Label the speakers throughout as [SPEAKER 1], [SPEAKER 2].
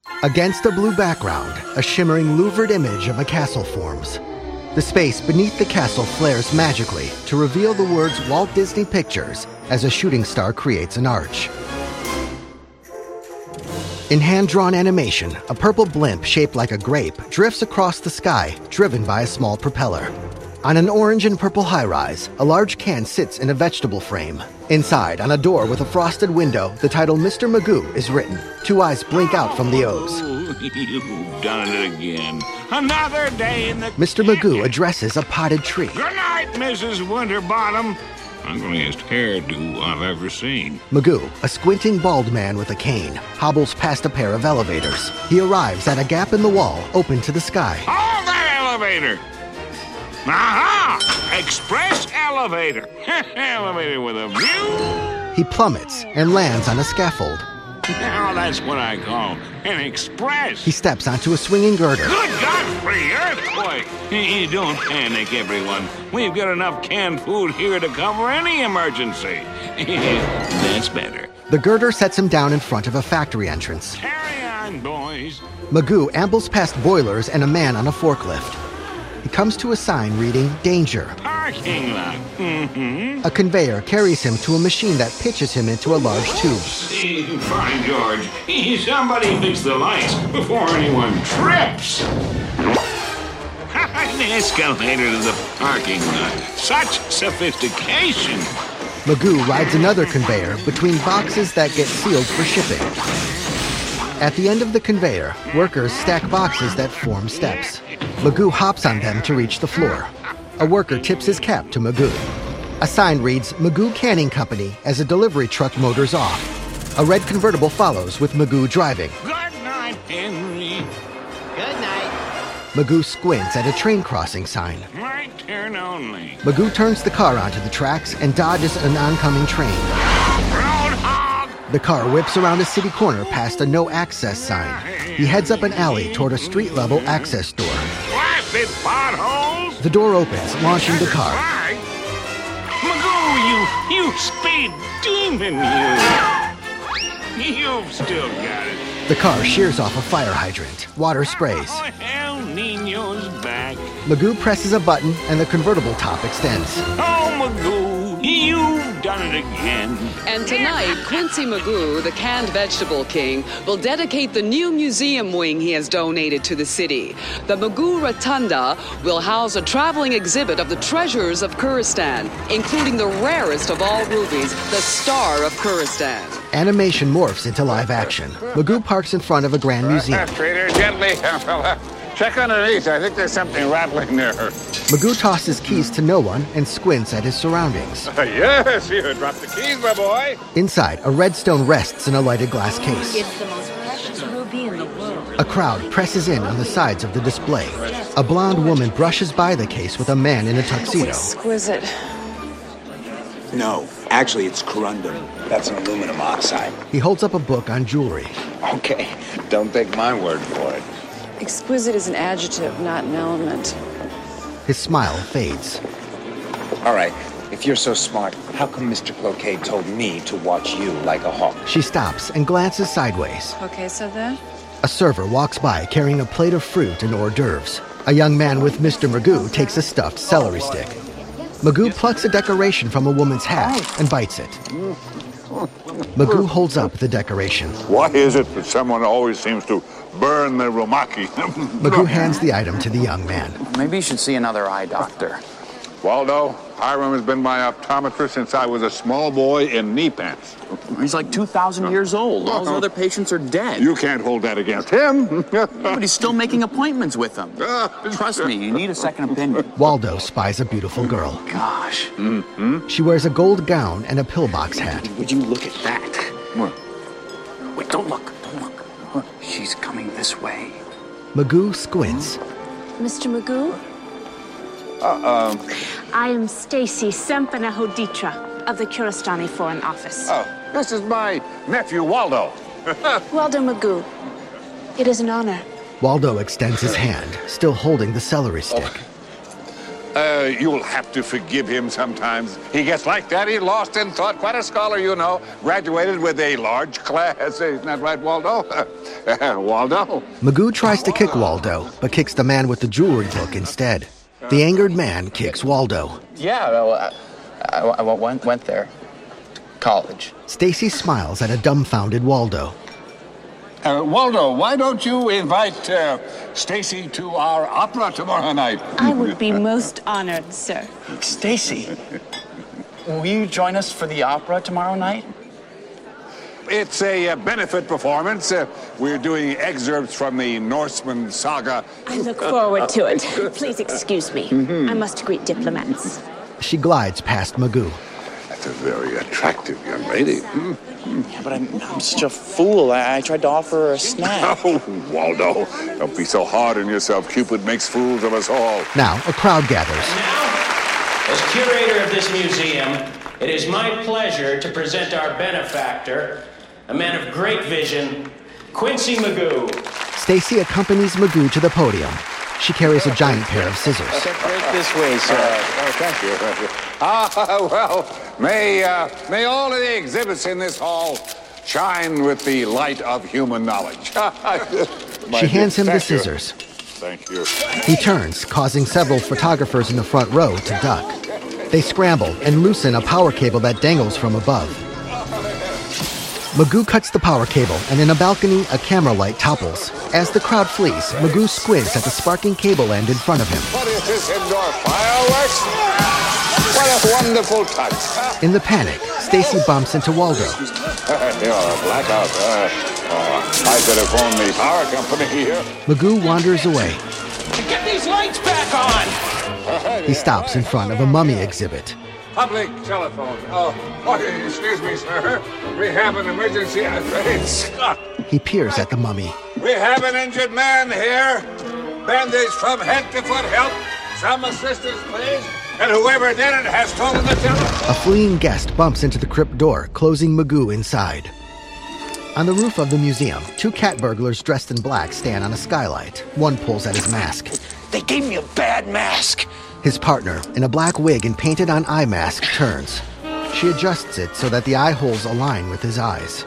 [SPEAKER 1] Against a blue background, a shimmering louvered image of a castle forms. The space beneath the castle flares magically to reveal the words Walt Disney Pictures as a shooting star creates an arch. In hand-drawn animation, a purple blimp shaped like a grape drifts across the sky, driven by a small propeller. On an orange and purple high-rise, a large can sits in a vegetable frame. Inside, on a door with a frosted window, the title Mr. Magoo is written. Two eyes blink out from the O's.
[SPEAKER 2] Oh, you've done it again. Another day in the
[SPEAKER 1] Mr. Magoo addresses a potted tree.
[SPEAKER 2] Good night, Mrs. Winterbottom. Ugliest hairdo I've ever seen.
[SPEAKER 1] Magoo, a squinting bald man with a cane, hobbles past a pair of elevators. He arrives at a gap in the wall open to the sky.
[SPEAKER 2] Hold that elevator! Aha! Express elevator. Elevator with a view.
[SPEAKER 1] He plummets and lands on a scaffold.
[SPEAKER 2] Now that's what I call an express.
[SPEAKER 1] He steps onto a swinging girder.
[SPEAKER 2] Good Godfrey, earthquake! Don't panic, everyone. We've got enough canned food here to cover any emergency. That's better.
[SPEAKER 1] The girder sets him down in front of a factory entrance.
[SPEAKER 2] Carry on, boys.
[SPEAKER 1] Magoo ambles past boilers and a man on a forklift. He comes to a sign reading, Danger.
[SPEAKER 2] Parking lot. Mm-hmm.
[SPEAKER 1] A conveyor carries him to a machine that pitches him into a large tube.
[SPEAKER 2] By George, somebody fix the lights before anyone trips. An escalator to the parking lot. Such sophistication.
[SPEAKER 1] Magoo rides another conveyor between boxes that get sealed for shipping. At the end of the conveyor, workers stack boxes that form steps. Magoo hops on them to reach the floor. A worker tips his cap to Magoo. A sign reads, Magoo Canning Company, as a delivery truck motors off. A red convertible follows with Magoo driving.
[SPEAKER 2] Good night, Henry.
[SPEAKER 3] Good night.
[SPEAKER 1] Magoo squints at a train crossing sign.
[SPEAKER 2] My turn only.
[SPEAKER 1] Magoo turns the car onto the tracks and dodges an oncoming train.
[SPEAKER 2] Roadhog!
[SPEAKER 1] The car whips around a city corner past a no-access sign. He heads up an alley toward a street-level access door.
[SPEAKER 2] Blasted potholes!
[SPEAKER 1] The door opens, launching the car.
[SPEAKER 2] Right. Magoo, you speed demon, you! You've still got it.
[SPEAKER 1] The car shears off a fire hydrant. Water sprays.
[SPEAKER 2] Oh, hell, Nino's back.
[SPEAKER 1] Magoo presses a button and the convertible top extends.
[SPEAKER 2] Oh, Magoo, you've done it again.
[SPEAKER 4] And tonight, Quincy Magoo, the canned vegetable king, will dedicate the new museum wing he has donated to the city. The Magoo Rotunda will house a traveling exhibit of the treasures of Kuristan, including the rarest of all rubies, the Star of Kuristan.
[SPEAKER 1] Animation morphs into live action. Magoo parks in front of a grand museum.
[SPEAKER 2] Trader, gently, fella. Check underneath. I think there's something rattling there.
[SPEAKER 1] Magoo tosses keys to no one and squints at his surroundings.
[SPEAKER 2] Yes, you dropped the keys, my boy.
[SPEAKER 1] Inside, a red stone rests in a lighted glass case.
[SPEAKER 3] It's the most precious ruby in the world.
[SPEAKER 1] A crowd presses in on the sides of the display. A blonde woman brushes by the case with a man in a tuxedo.
[SPEAKER 4] Exquisite.
[SPEAKER 5] No, actually it's corundum. That's an aluminum oxide.
[SPEAKER 1] He holds up a book on jewelry.
[SPEAKER 5] Okay, don't take my word for it.
[SPEAKER 4] Exquisite is an adjective, not an element.
[SPEAKER 1] His smile fades.
[SPEAKER 5] All right, if you're so smart, how come Mr. Cloquet told me to watch you like a hawk?
[SPEAKER 1] She stops and glances sideways.
[SPEAKER 4] Okay, said that?
[SPEAKER 1] A server walks by carrying a plate of fruit and hors d'oeuvres. A young man with Mr. Magoo takes a stuffed celery stick. Magoo plucks a decoration from a woman's hat and bites it. Magoo holds up the decoration.
[SPEAKER 6] Why is it that someone always seems to burn their rumaki?
[SPEAKER 1] Magoo hands the item to the young man.
[SPEAKER 7] Maybe you should see another eye doctor.
[SPEAKER 6] Waldo, Hiram has been my optometrist since I was a small boy in knee pants.
[SPEAKER 7] He's like 2,000 years old. All his other patients are dead.
[SPEAKER 6] You can't hold that against him.
[SPEAKER 7] But he's still making appointments with them. Trust me, you need a second opinion.
[SPEAKER 1] Waldo spies a beautiful girl.
[SPEAKER 7] Gosh.
[SPEAKER 1] She wears a gold gown and a pillbox hat.
[SPEAKER 7] Would you look at that?
[SPEAKER 6] What?
[SPEAKER 7] Wait, don't look. Don't look. She's coming this way.
[SPEAKER 1] Magoo squints.
[SPEAKER 8] Mr. Magoo? I am Stacy Sempanahoditra of the Kuristani Foreign Office.
[SPEAKER 6] Oh, this is my nephew, Waldo.
[SPEAKER 8] Waldo Magoo, it is an honor.
[SPEAKER 1] Waldo extends his hand, still holding the celery stick.
[SPEAKER 6] You'll have to forgive him sometimes. He gets like that. He lost in thought. Quite a scholar, you know. Graduated with a large class. Isn't that right, Waldo? Waldo?
[SPEAKER 1] Magoo tries to kick Waldo, but kicks the man with the jewelry book instead. The angered man kicks Waldo.
[SPEAKER 7] Yeah, well, I went there. College.
[SPEAKER 1] Stacy smiles at a dumbfounded Waldo.
[SPEAKER 6] Waldo, why don't you invite Stacy to our opera tomorrow night?
[SPEAKER 8] I would be most honored, sir.
[SPEAKER 7] Stacy, will you join us for the opera tomorrow night?
[SPEAKER 6] It's a benefit performance. We're doing excerpts from the Norseman saga.
[SPEAKER 8] I look forward to it. Please excuse me. I must greet diplomats.
[SPEAKER 1] She glides past Magoo.
[SPEAKER 6] That's a very attractive young lady.
[SPEAKER 7] Yeah, but I'm such a fool. I tried to offer her a snack.
[SPEAKER 6] Oh, Waldo, don't be so hard on yourself. Cupid makes fools of us all.
[SPEAKER 1] Now, a crowd gathers.
[SPEAKER 9] Now, as curator of this museum, it is my pleasure to present our benefactor, a man of great vision, Quincy Magoo.
[SPEAKER 1] Stacy accompanies Magoo to the podium. She carries a giant pair of scissors.
[SPEAKER 7] Right this way, sir.
[SPEAKER 6] Thank you. Well, may all of the exhibits in this hall shine with the light of human knowledge.
[SPEAKER 1] She hands him the scissors.
[SPEAKER 6] Thank you.
[SPEAKER 1] He turns, causing several photographers in the front row to duck. They scramble and loosen a power cable that dangles from above. Magoo cuts the power cable, and in a balcony, a camera light topples. As the crowd flees, Magoo squints at the sparking cable end in front of him.
[SPEAKER 6] What is this, indoor fireworks? What a wonderful touch.
[SPEAKER 1] In the panic, Stacy bumps into Waldo.
[SPEAKER 6] Blackout. I better phone the power company here.
[SPEAKER 1] Magoo wanders away.
[SPEAKER 9] Get these lights back on!
[SPEAKER 1] He stops in front of a mummy exhibit.
[SPEAKER 6] Public telephone. Oh, excuse me, sir. We have an emergency. It's Scott.
[SPEAKER 1] He peers at the mummy.
[SPEAKER 6] We have an injured man here. Bandaged from head to foot. Help. Some assistance, please. And whoever did it has stolen the telephone.
[SPEAKER 1] A fleeing guest bumps into the crypt door, closing Magoo inside. On the roof of the museum, two cat burglars dressed in black stand on a skylight. One pulls at his mask.
[SPEAKER 7] They gave me a bad mask.
[SPEAKER 1] His partner, in a black wig and painted-on eye mask, turns. She adjusts it so that the eye holes align with his eyes.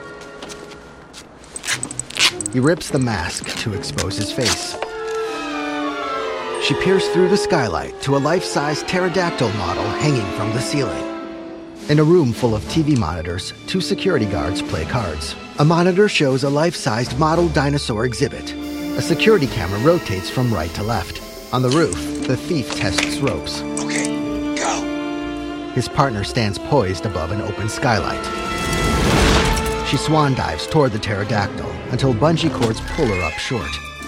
[SPEAKER 1] He rips the mask to expose his face. She peers through the skylight to a life-size pterodactyl model hanging from the ceiling. In a room full of TV monitors, two security guards play cards. A monitor shows a life-sized model dinosaur exhibit. A security camera rotates from right to left. On the roof, the thief tests ropes.
[SPEAKER 7] Okay, go.
[SPEAKER 1] His partner stands poised above an open skylight. She swan dives toward the pterodactyl until bungee cords pull her up short.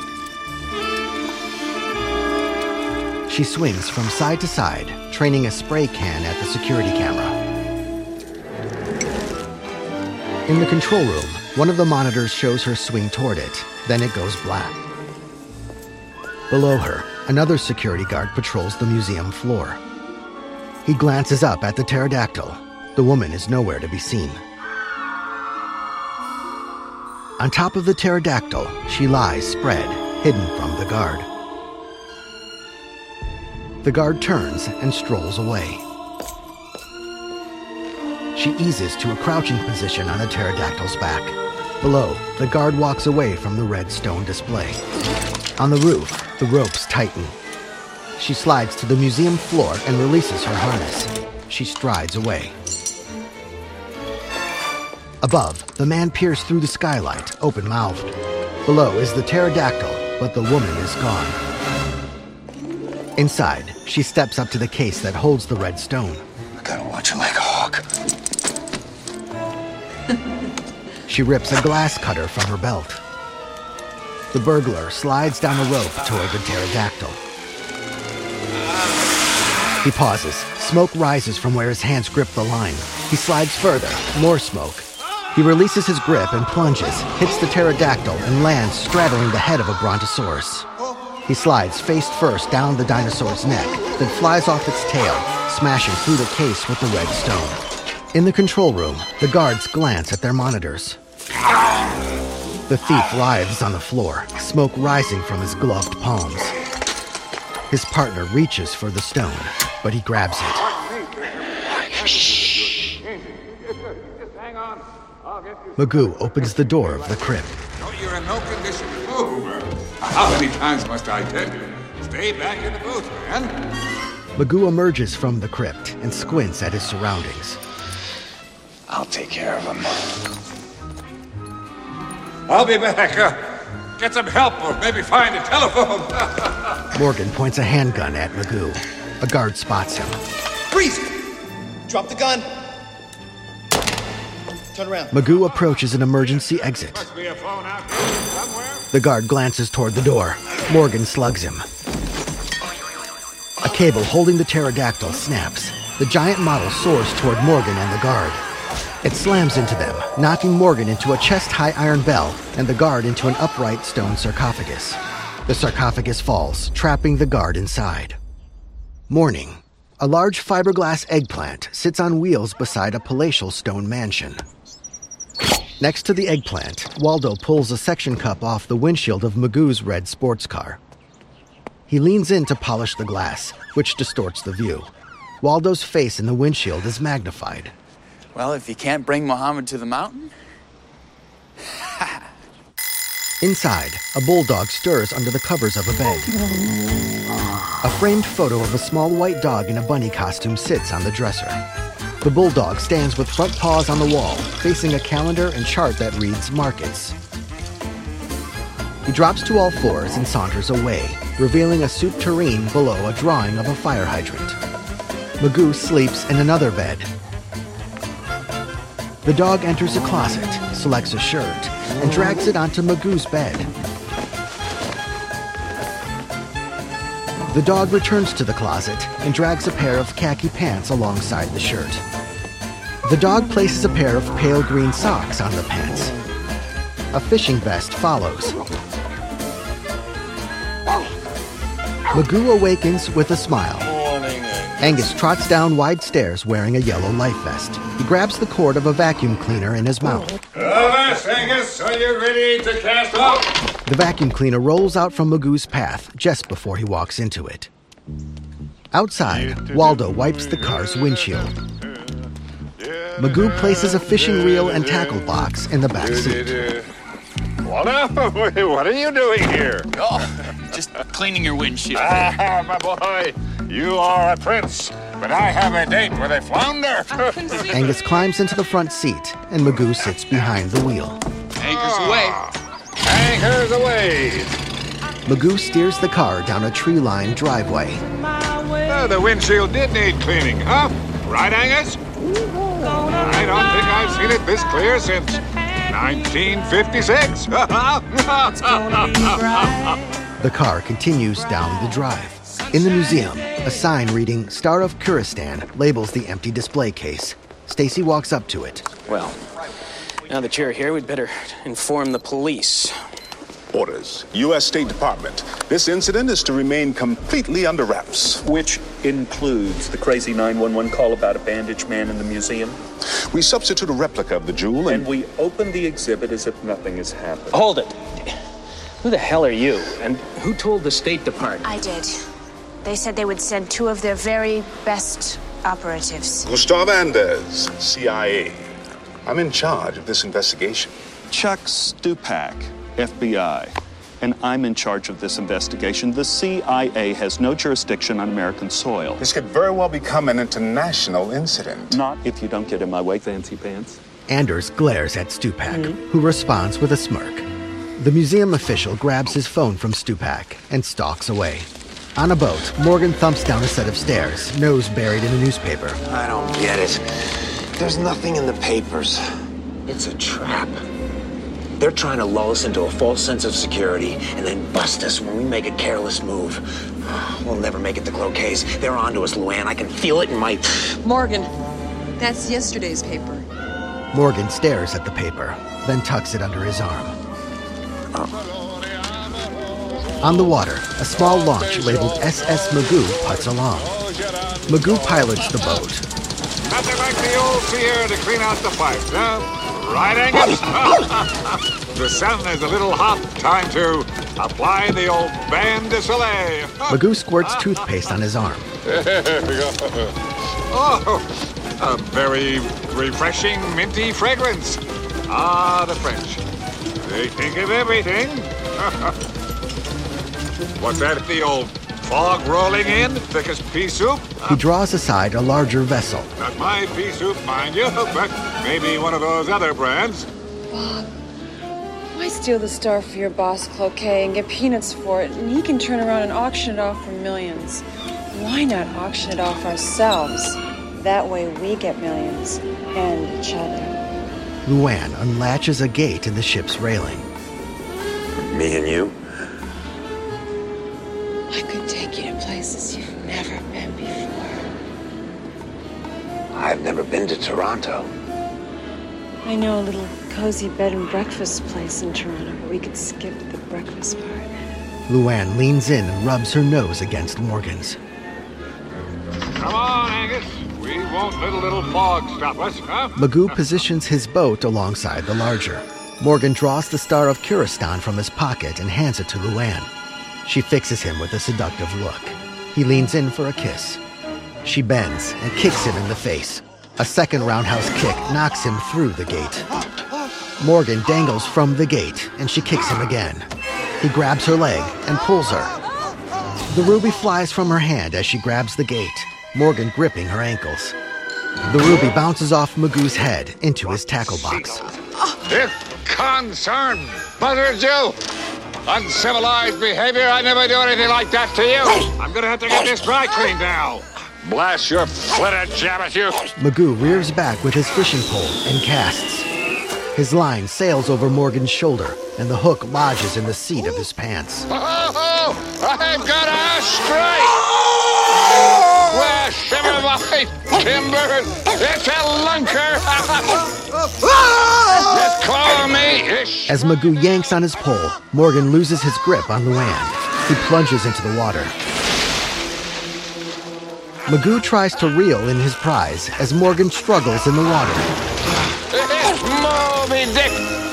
[SPEAKER 1] She swings from side to side, training a spray can at the security camera. In the control room, one of the monitors shows her swing toward it, then it goes black. Below her, another security guard patrols the museum floor. He glances up at the pterodactyl. The woman is nowhere to be seen. On top of the pterodactyl, she lies spread, hidden from the guard. The guard turns and strolls away. She eases to a crouching position on the pterodactyl's back. Below, the guard walks away from the red stone display. On the roof, the ropes tighten. She slides to the museum floor and releases her harness. She strides away. Above, the man peers through the skylight, open-mouthed. Below is the pterodactyl, but the woman is gone. Inside, she steps up to the case that holds the red stone.
[SPEAKER 7] I gotta watch him like a hawk.
[SPEAKER 1] She rips a glass cutter from her belt. The burglar slides down a rope toward the pterodactyl. He pauses. Smoke rises from where his hands grip the line. He slides further. More smoke. He releases his grip and plunges, hits the pterodactyl, and lands straddling the head of a brontosaurus. He slides face first down the dinosaur's neck, then flies off its tail, smashing through the case with the red stone. In the control room, the guards glance at their monitors. The thief writhes on the floor, smoke rising from his gloved palms. His partner reaches for the stone, but he grabs it. Magoo opens the door of the crypt.
[SPEAKER 6] No, you're in no condition to move. How many times must I tell you? Stay back in the booth, man.
[SPEAKER 1] Magoo emerges from the crypt and squints at his surroundings.
[SPEAKER 5] I'll take care of him.
[SPEAKER 6] I'll be back. Get some help or maybe find a telephone.
[SPEAKER 1] Morgan points a handgun at Magoo. A guard spots him.
[SPEAKER 10] Freeze! Drop the gun. Turn around.
[SPEAKER 1] Magoo approaches an emergency exit.
[SPEAKER 6] Must be a phone out here somewhere.
[SPEAKER 1] The guard glances toward the door. Morgan slugs him. A cable holding the pterodactyl snaps. The giant model soars toward Morgan and the guard. It slams into them, knocking Morgan into a chest-high iron bell and the guard into an upright stone sarcophagus. The sarcophagus falls, trapping the guard inside. Morning. A large fiberglass eggplant sits on wheels beside a palatial stone mansion. Next to the eggplant, Waldo pulls a suction cup off the windshield of Magoo's red sports car. He leans in to polish the glass, which distorts the view. Waldo's face in the windshield is magnified.
[SPEAKER 7] Well, if you can't bring Muhammad to the mountain...
[SPEAKER 1] Inside, a bulldog stirs under the covers of a bed. A framed photo of a small white dog in a bunny costume sits on the dresser. The bulldog stands with front paws on the wall, facing a calendar and chart that reads markets. He drops to all fours and saunters away, revealing a soup tureen below a drawing of a fire hydrant. Magoo sleeps in another bed. The dog enters a closet, selects a shirt, and drags it onto Magoo's bed. The dog returns to the closet and drags a pair of khaki pants alongside the shirt. The dog places a pair of pale green socks on the pants. A fishing vest follows. Magoo awakens with a smile. Angus trots down wide stairs wearing a yellow life vest. He grabs the cord of a vacuum cleaner in his mouth.
[SPEAKER 6] Yes, Angus, are you ready to cast off?
[SPEAKER 1] The vacuum cleaner rolls out from Magoo's path just before he walks into it. Outside, Waldo wipes the car's windshield. Magoo places a fishing reel and tackle box in the back seat.
[SPEAKER 6] Waldo, what are you doing here?
[SPEAKER 7] Oh, just cleaning your windshield.
[SPEAKER 6] Ah, my boy, you are a prince, but I have a date with a flounder.
[SPEAKER 1] Angus climbs into the front seat, and Magoo sits behind the wheel.
[SPEAKER 7] Anchors away.
[SPEAKER 6] Anchors away.
[SPEAKER 1] Magoo steers the car down a tree-lined driveway.
[SPEAKER 6] The windshield did need cleaning, huh? Right, Angus? I don't think I've seen it this clear since 1956.
[SPEAKER 1] The car continues down the drive. In the museum, a sign reading Star of Kuristan labels the empty display case. Stacy walks up to it.
[SPEAKER 9] Well, now that you're here, we'd better inform the police.
[SPEAKER 11] Orders. U.S. State Department. This incident is to remain completely under wraps.
[SPEAKER 12] Which includes the crazy 911 call about a bandaged man in the museum.
[SPEAKER 11] We substitute a replica of the jewel
[SPEAKER 12] and we open the exhibit as if nothing has happened.
[SPEAKER 9] Hold it. Who the hell are you? And who told the State Department?
[SPEAKER 8] I did. They said they would send 2 of their very best operatives.
[SPEAKER 11] Gustav Anders, CIA. I'm in charge of this investigation.
[SPEAKER 12] Chuck Stupak, FBI. And I'm in charge of this investigation. The CIA has no jurisdiction on American soil.
[SPEAKER 11] This could very well become an international incident.
[SPEAKER 12] Not if you don't get in my way, fancy pants.
[SPEAKER 1] Anders glares at Stupak, who responds with a smirk. The museum official grabs his phone from Stupak and stalks away. On a boat, Morgan thumps down a set of stairs, nose buried in a newspaper.
[SPEAKER 5] I don't get it. There's nothing in the papers. It's a trap. They're trying to lull us into a false sense of security and then bust us when we make a careless move. We'll never make it to Cloquet's. They're onto us, Luann. I can feel it in my...
[SPEAKER 13] Morgan, that's yesterday's paper.
[SPEAKER 1] Morgan stares at the paper, then tucks it under his arm. On the water, a small launch labeled SS Magoo puts along. Magoo pilots the boat.
[SPEAKER 6] Nothing like the old Sierra to clean out the pipes, huh? Right, Angus? The sun is a little hot. Time to apply the old bain de soleil.
[SPEAKER 1] Magoo squirts toothpaste on his arm.
[SPEAKER 6] There we go. Oh, a very refreshing, minty fragrance. Ah, the French. They think of everything. What's that? The old fog rolling in? Thick as pea soup?
[SPEAKER 1] He draws aside a larger vessel.
[SPEAKER 6] Not my pea soup, mind you, but maybe one of those other brands.
[SPEAKER 13] Bob, why steal the star for your boss, Cloquet, and get peanuts for it, and he can turn around and auction it off for millions? Why not auction it off ourselves? That way we get millions, and each other.
[SPEAKER 1] Luann unlatches a gate in the ship's railing.
[SPEAKER 5] Me and you?
[SPEAKER 13] I could take you to places you've never been before.
[SPEAKER 5] I've never been to Toronto.
[SPEAKER 13] I know a little cozy bed and breakfast place in Toronto, but we could skip the breakfast part.
[SPEAKER 1] Luann leans in and rubs her nose against Morgan's.
[SPEAKER 6] Come on, Angus. We won't let a little fog stop us, huh?
[SPEAKER 1] Magoo positions his boat alongside the larger. Morgan draws the Star of Curistan from his pocket and hands it to Luann. She fixes him with a seductive look. He leans in for a kiss. She bends and kicks him in the face. A second roundhouse kick knocks him through the gate. Morgan dangles from the gate, and she kicks him again. He grabs her leg and pulls her. The ruby flies from her hand as she grabs the gate, Morgan gripping her ankles. The ruby bounces off Magoo's head into his tackle box.
[SPEAKER 6] This concern buzzards you! Uncivilized behavior. I never do anything like that to you. I'm gonna have to get this dry cleaned now. Blast your flitter jabber, you!
[SPEAKER 1] Magoo rears back with his fishing pole and casts. His line sails over Morgan's shoulder, and the hook lodges in the seat of his pants.
[SPEAKER 6] Oh, I've got a strike! Well, shiver my timbers! It's a lunker! Just claw me!
[SPEAKER 1] As Magoo yanks on his pole, Morgan loses his grip on Luann. He plunges into the water. Magoo tries to reel in his prize as Morgan struggles in the water.
[SPEAKER 6] Moby Dick!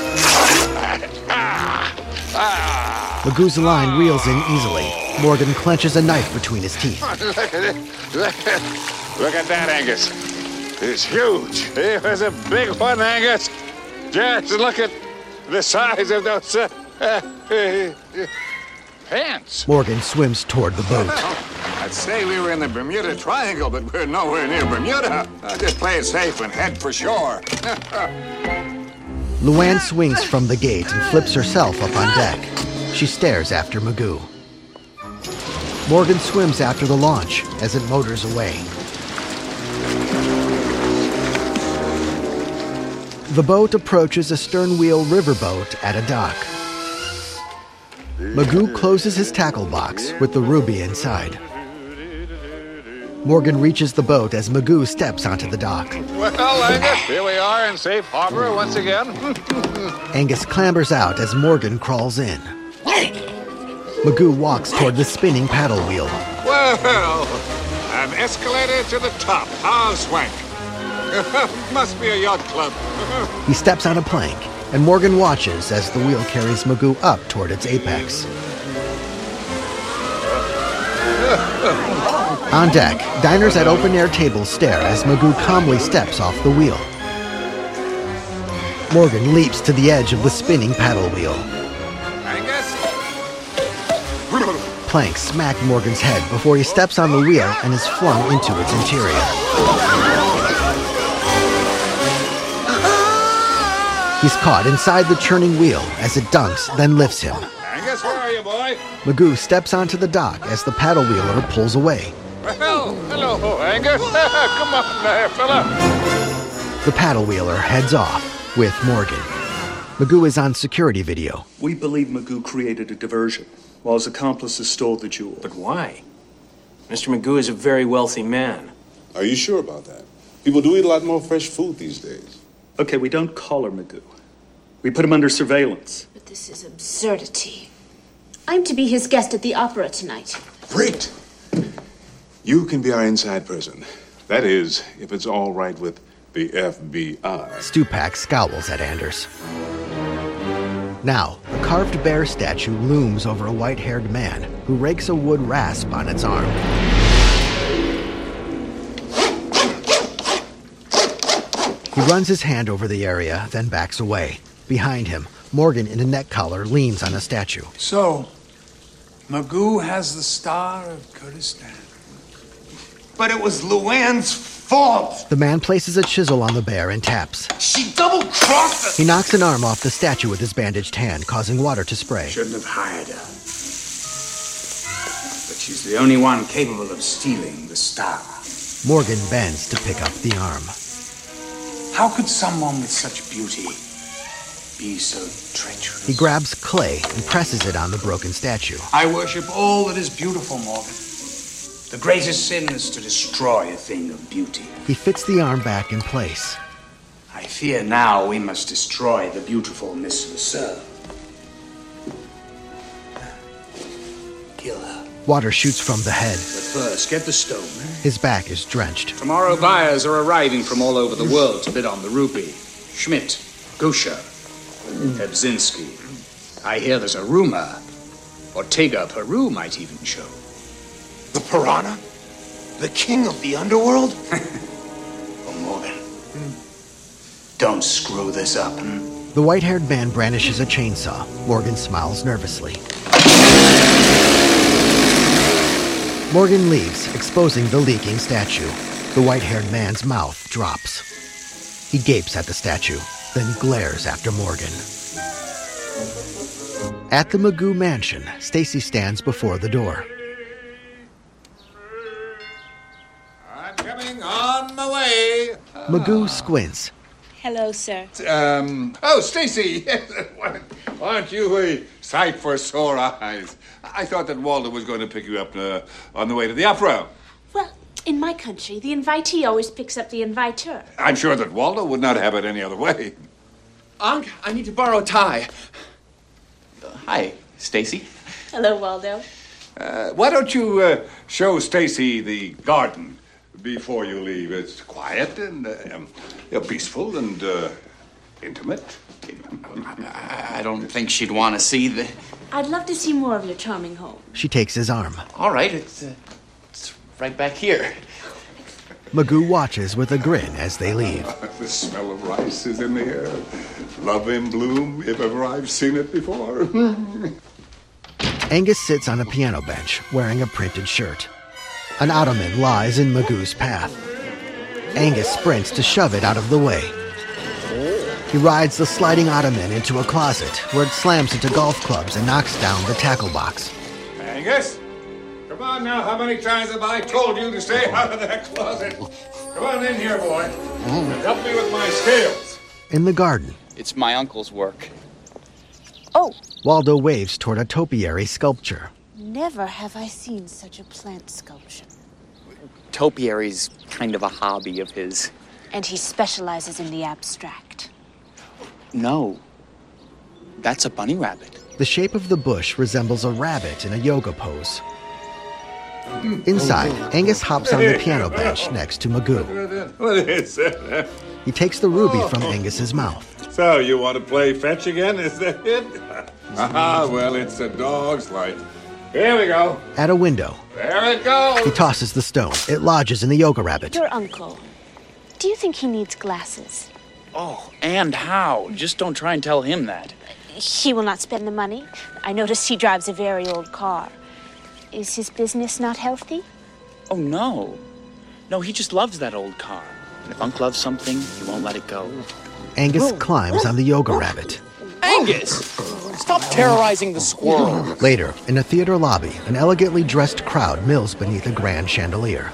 [SPEAKER 1] Magoo's line reels in easily. Morgan clenches a knife between his teeth.
[SPEAKER 6] Look at it. Look at that, Angus. It's huge. It was a big one, Angus. Just look at the size of those pants.
[SPEAKER 1] Morgan swims toward the boat.
[SPEAKER 6] I'd say we were in the Bermuda Triangle, but we're nowhere near Bermuda. Just play it safe and head for shore.
[SPEAKER 1] Luann swings from the gate and flips herself up on deck. She stares after Magoo. Morgan swims after the launch as it motors away. The boat approaches a stern-wheel riverboat at a dock. Magoo closes his tackle box with the ruby inside. Morgan reaches the boat as Magoo steps onto the dock.
[SPEAKER 6] Well, Angus, here we are in safe harbor once again.
[SPEAKER 1] Angus clambers out as Morgan crawls in. Magoo walks toward the spinning paddle wheel.
[SPEAKER 6] Well, an escalator to the top. How swank. Must be a yacht club.
[SPEAKER 1] He steps on a plank, and Morgan watches as the wheel carries Magoo up toward its apex. On deck, diners at open-air tables stare as Magoo calmly steps off the wheel. Morgan leaps to the edge of the spinning paddle wheel. Planks smack Morgan's head before he steps on the wheel and is flung into its interior. He's caught inside the churning wheel as it dunks, then lifts him.
[SPEAKER 6] Angus, where are you, boy?
[SPEAKER 1] Magoo steps onto the dock as the paddle wheeler pulls away.
[SPEAKER 6] Well, hello, Angus. Come on there, fella.
[SPEAKER 1] The paddle wheeler heads off with Morgan. Magoo is on security video.
[SPEAKER 12] We believe Magoo created a diversion while his accomplices stole the jewel.
[SPEAKER 9] But why? Mr. Magoo is a very wealthy man.
[SPEAKER 11] Are you sure about that? People do eat a lot more fresh food these days.
[SPEAKER 12] Okay, we don't collar Magoo. We put him under surveillance.
[SPEAKER 8] But this is absurdity. I'm to be his guest at the opera tonight.
[SPEAKER 11] Great! You can be our inside person. That is, if it's all right with the FBI.
[SPEAKER 1] Stupak scowls at Anders. Now, a carved bear statue looms over a white-haired man who rakes a wood rasp on its arm. He runs his hand over the area, then backs away. Behind him, Morgan in a neck collar leans on a statue.
[SPEAKER 14] So, Magoo has the Star of Kurdistan. But it was Luann's fault!
[SPEAKER 1] The man places a chisel on the bear and taps.
[SPEAKER 14] She double-crossed us!
[SPEAKER 1] He knocks an arm off the statue with his bandaged hand, causing water to spray.
[SPEAKER 14] Shouldn't have hired her. But she's the only one capable of stealing the star.
[SPEAKER 1] Morgan bends to pick up the arm.
[SPEAKER 14] How could someone with such beauty be so treacherous?
[SPEAKER 1] He grabs clay and presses it on the broken statue.
[SPEAKER 14] I worship all that is beautiful, Morgan. The greatest sin is to destroy a thing of beauty.
[SPEAKER 1] He fits the arm back in place.
[SPEAKER 14] I fear now we must destroy the beautiful Miss LeSueur. Kill her.
[SPEAKER 1] Water shoots from the head.
[SPEAKER 14] But first, get the stone.
[SPEAKER 1] His back is drenched.
[SPEAKER 14] Tomorrow buyers are arriving from all over the world to bid on the ruby. Schmidt, Gusha, Hebzinski. I hear there's a rumor Ortega Peru might even show.
[SPEAKER 5] The Piranha? The king of the underworld?
[SPEAKER 14] Oh, Morgan. Don't screw this up.
[SPEAKER 1] The white-haired man brandishes a chainsaw. Morgan smiles nervously. Morgan leaves, exposing the leaking statue. The white-haired man's mouth drops. He gapes at the statue, then glares after Morgan. At the Magoo mansion, Stacy stands before the door.
[SPEAKER 6] I'm coming on my way.
[SPEAKER 1] Magoo squints.
[SPEAKER 8] Hello, sir.
[SPEAKER 6] Oh, Stacy. Aren't you a sight for sore eyes? I thought that Waldo was going to pick you up on the way to the opera.
[SPEAKER 8] Well, in my country, the invitee always picks up the inviter.
[SPEAKER 6] I'm sure that Waldo would not have it any other way.
[SPEAKER 7] Unc, I need to borrow a tie. Hi, Stacy.
[SPEAKER 8] Hello, Waldo.
[SPEAKER 6] Why don't you show Stacy the garden before you leave? It's quiet and peaceful and intimate.
[SPEAKER 7] I don't think she'd want to see the...
[SPEAKER 8] I'd love to see more of your charming home.
[SPEAKER 1] She takes his arm.
[SPEAKER 7] All right, it's right back here.
[SPEAKER 1] Magoo watches with a grin as they leave.
[SPEAKER 6] The smell of rice is in the air. Love in bloom, if ever I've seen it before.
[SPEAKER 1] Angus sits on a piano bench, wearing a printed shirt. An ottoman lies in Magoo's path. Angus sprints to shove it out of the way. He rides the sliding ottoman into a closet, where it slams into golf clubs and knocks down the tackle box.
[SPEAKER 6] Angus? Come on now, how many times have I told you to stay out of that closet? Come on in here, boy. And help me with my scales.
[SPEAKER 1] In the garden.
[SPEAKER 7] It's my uncle's work.
[SPEAKER 8] Oh.
[SPEAKER 1] Waldo waves toward a topiary sculpture.
[SPEAKER 8] Never have I seen such a plant sculpture.
[SPEAKER 7] Topiary's kind of a hobby of his.
[SPEAKER 8] And he specializes in the abstract.
[SPEAKER 7] No. That's a bunny rabbit.
[SPEAKER 1] The shape of the bush resembles a rabbit in a yoga pose. Inside, Angus hops on the piano bench next to Magoo.
[SPEAKER 6] What is it?
[SPEAKER 1] He takes the ruby from Angus's mouth.
[SPEAKER 6] So, you want to play fetch again, is that it? Well, it's a dog's life. Here we go.
[SPEAKER 1] At a window.
[SPEAKER 6] There it goes.
[SPEAKER 1] He tosses the stone. It lodges in the yoga rabbit.
[SPEAKER 8] Your uncle. Do you think he needs glasses?
[SPEAKER 7] Oh, and how? Just don't try and tell him that.
[SPEAKER 8] He will not spend the money. I notice he drives a very old car. Is his business not healthy?
[SPEAKER 7] Oh, no. No, he just loves that old car. And if Unc loves something, he won't let it go.
[SPEAKER 1] Angus climbs on the yoga rabbit.
[SPEAKER 7] Angus! Stop terrorizing the squirrel.
[SPEAKER 1] Later, in a theater lobby, an elegantly dressed crowd mills beneath a grand chandelier.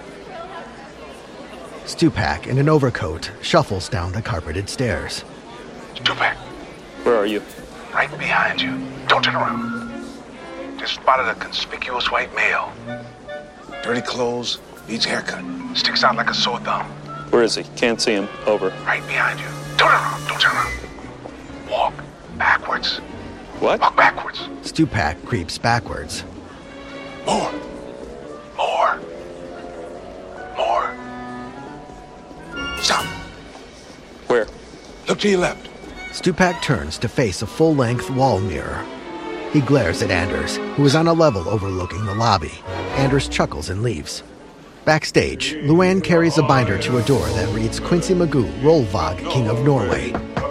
[SPEAKER 1] Stupak, in an overcoat, shuffles down the carpeted stairs.
[SPEAKER 15] Stupak.
[SPEAKER 7] Where are you?
[SPEAKER 15] Right behind you. Don't turn around. Just spotted a conspicuous white male. Dirty clothes, needs haircut. Sticks out like a sore thumb.
[SPEAKER 12] Where is he? Can't see him. Over.
[SPEAKER 15] Right behind you. Don't turn around. Don't turn around. Walk backwards.
[SPEAKER 12] What?
[SPEAKER 15] Walk backwards.
[SPEAKER 1] Stupak creeps backwards.
[SPEAKER 15] More. More. More. Stop.
[SPEAKER 12] Where?
[SPEAKER 15] Look to your left.
[SPEAKER 1] Stupak turns to face a full-length wall mirror. He glares at Anders, who is on a level overlooking the lobby. Anders chuckles and leaves. Backstage, Luann carries a binder to a door that reads Quincy Magoo, Rolvag, King of Norway.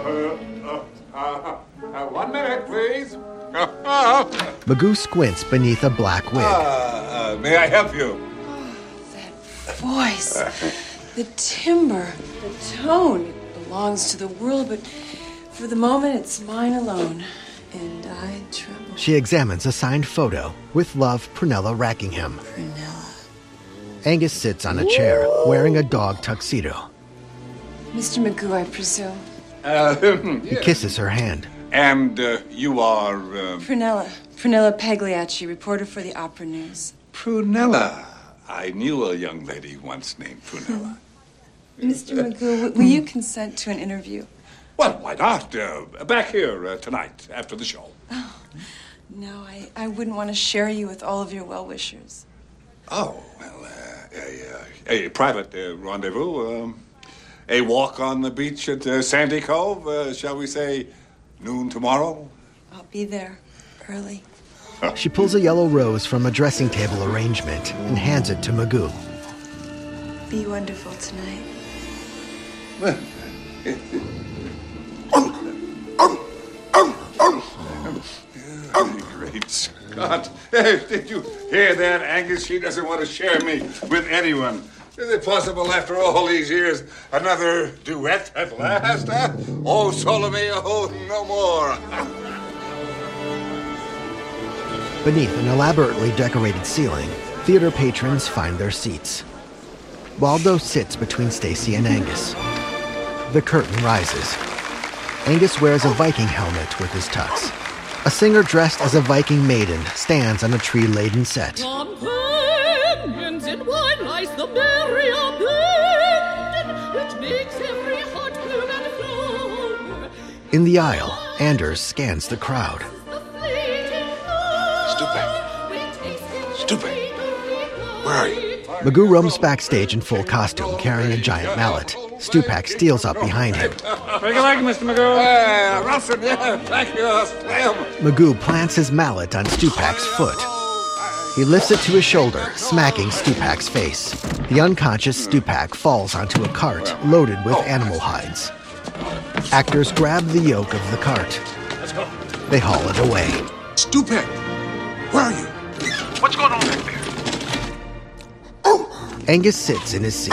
[SPEAKER 6] 1 minute, please.
[SPEAKER 1] Magoo squints beneath a black wig.
[SPEAKER 6] May I help you?
[SPEAKER 13] Voice, the timbre, the tone. It belongs to the world, but for the moment, it's mine alone. And I tremble.
[SPEAKER 1] She examines a signed photo. With love, Prunella Rackingham.
[SPEAKER 13] Prunella.
[SPEAKER 1] Angus sits on a chair, wearing a dog tuxedo.
[SPEAKER 13] Mr. Magoo, I presume.
[SPEAKER 1] He kisses her hand.
[SPEAKER 6] And you are...
[SPEAKER 13] Prunella. Prunella Pagliacci, reporter for the Opera News.
[SPEAKER 6] Prunella. I knew a young lady once named Prunella.
[SPEAKER 13] Mr. Magoo, will you consent to an interview?
[SPEAKER 6] Well, why not? Back here tonight, after the show.
[SPEAKER 13] Oh, no, I wouldn't want to share you with all of your well-wishers.
[SPEAKER 6] Oh, well, a private rendezvous. A walk on the beach at Sandy Cove, shall we say, noon tomorrow?
[SPEAKER 13] I'll be there early.
[SPEAKER 1] She pulls a yellow rose from a dressing table arrangement and hands it to Magoo.
[SPEAKER 13] Be wonderful tonight.
[SPEAKER 6] Great Scott. Did you hear that, Angus? She doesn't want to share me with anyone. Is it possible after all these years, another duet at last? Huh? Oh, solo me, oh, no more.
[SPEAKER 1] Beneath an elaborately decorated ceiling, theater patrons find their seats. Waldo sits between Stacy and Angus. The curtain rises. Angus wears a Viking helmet with his tux. A singer dressed as a Viking maiden stands on a tree-laden set.
[SPEAKER 16] On penguins in wine lies the merry abandon, which makes every heart bloom and flower.
[SPEAKER 1] In the aisle, Anders scans the crowd.
[SPEAKER 15] Stupak, where are you?
[SPEAKER 1] Magoo roams backstage in full costume, carrying a giant mallet. Stupak steals up behind him.
[SPEAKER 6] Make a leg, Mr. Magoo. Russell, yeah, thank you. Slam.
[SPEAKER 1] Magoo plants his mallet on Stupak's foot. He lifts it to his shoulder, smacking Stupak's face. The unconscious Stupak falls onto a cart loaded with animal hides. Actors grab the yoke of the cart. They haul it away.
[SPEAKER 15] Stupak, where are you? What's going on back there?
[SPEAKER 1] Angus sits in his seat.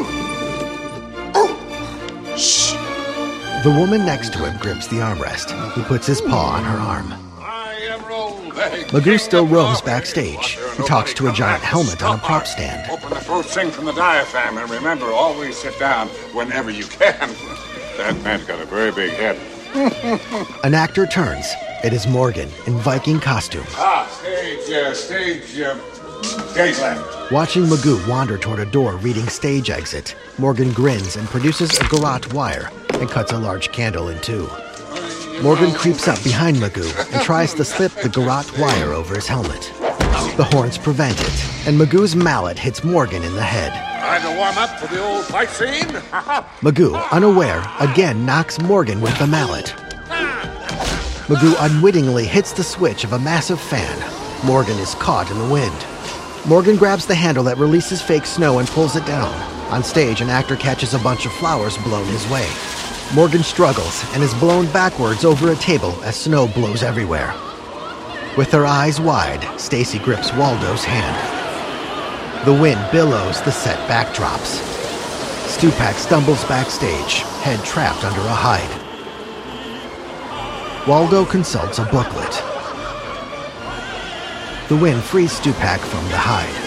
[SPEAKER 15] Shh.
[SPEAKER 1] The woman next to him grips the armrest. He puts his paw on her arm. Magoo still roams backstage. He talks to a giant helmet on a prop stand.
[SPEAKER 6] Open the throat, sing from the diaphragm, and remember, always sit down whenever you can. That man's got a very big head.
[SPEAKER 1] An actor turns. It is Morgan in Viking costume.
[SPEAKER 6] Stage left.
[SPEAKER 1] Watching Magoo wander toward a door reading stage exit, Morgan grins and produces a garrote wire and cuts a large candle in two. Morgan creeps up behind Magoo and tries to slip the garrote wire over his helmet. The horns prevent it, and Magoo's mallet hits Morgan in the head.
[SPEAKER 6] Time to warm up for the old fight scene.
[SPEAKER 1] Magoo, unaware, again knocks Morgan with the mallet. Magoo unwittingly hits the switch of a massive fan. Morgan is caught in the wind. Morgan grabs the handle that releases fake snow and pulls it down. On stage, an actor catches a bunch of flowers blown his way. Morgan struggles and is blown backwards over a table as snow blows everywhere. With her eyes wide, Stacy grips Waldo's hand. The wind billows the set backdrops. Stupak stumbles backstage, head trapped under a hide. Waldo consults a booklet. The wind frees Stupak from the hide.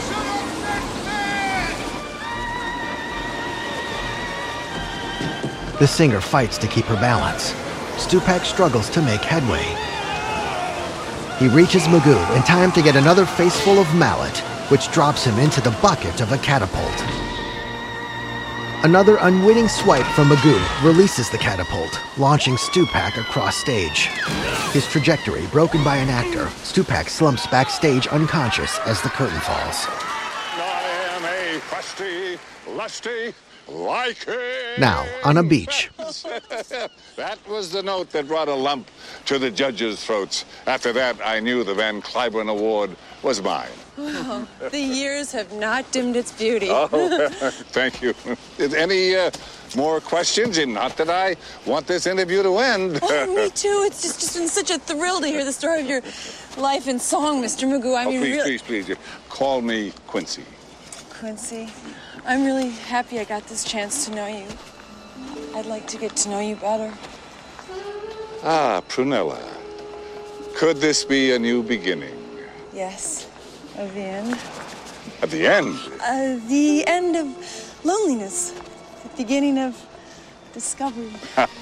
[SPEAKER 1] The singer fights to keep her balance. Stupak struggles to make headway. He reaches Magoo in time to get another faceful of mallet, which drops him into the bucket of a catapult. Another unwitting swipe from Magoo releases the catapult, launching Stupak across stage. His trajectory broken by an actor, Stupak slumps backstage unconscious as the curtain falls.
[SPEAKER 6] I am a crusty, lusty, Like it.
[SPEAKER 1] Now, on a beach.
[SPEAKER 6] That was the note that brought a lump to the judges' throats. After that, I knew the Van Cliburn Award was mine.
[SPEAKER 13] Well, the years have not dimmed its beauty.
[SPEAKER 6] Oh, thank you. Any more questions? Not that I want this interview to end.
[SPEAKER 13] Oh, me too. It's just been such a thrill to hear the story of your life in song, Mr. Magoo. I mean,
[SPEAKER 6] please. Call me Quincy.
[SPEAKER 13] Quincy, I'm really happy I got this chance to know you. I'd like to get to know you better.
[SPEAKER 6] Ah, Prunella. Could this be a new beginning?
[SPEAKER 13] Yes, of the end.
[SPEAKER 6] At the end?
[SPEAKER 13] The end of loneliness. The beginning of discovery.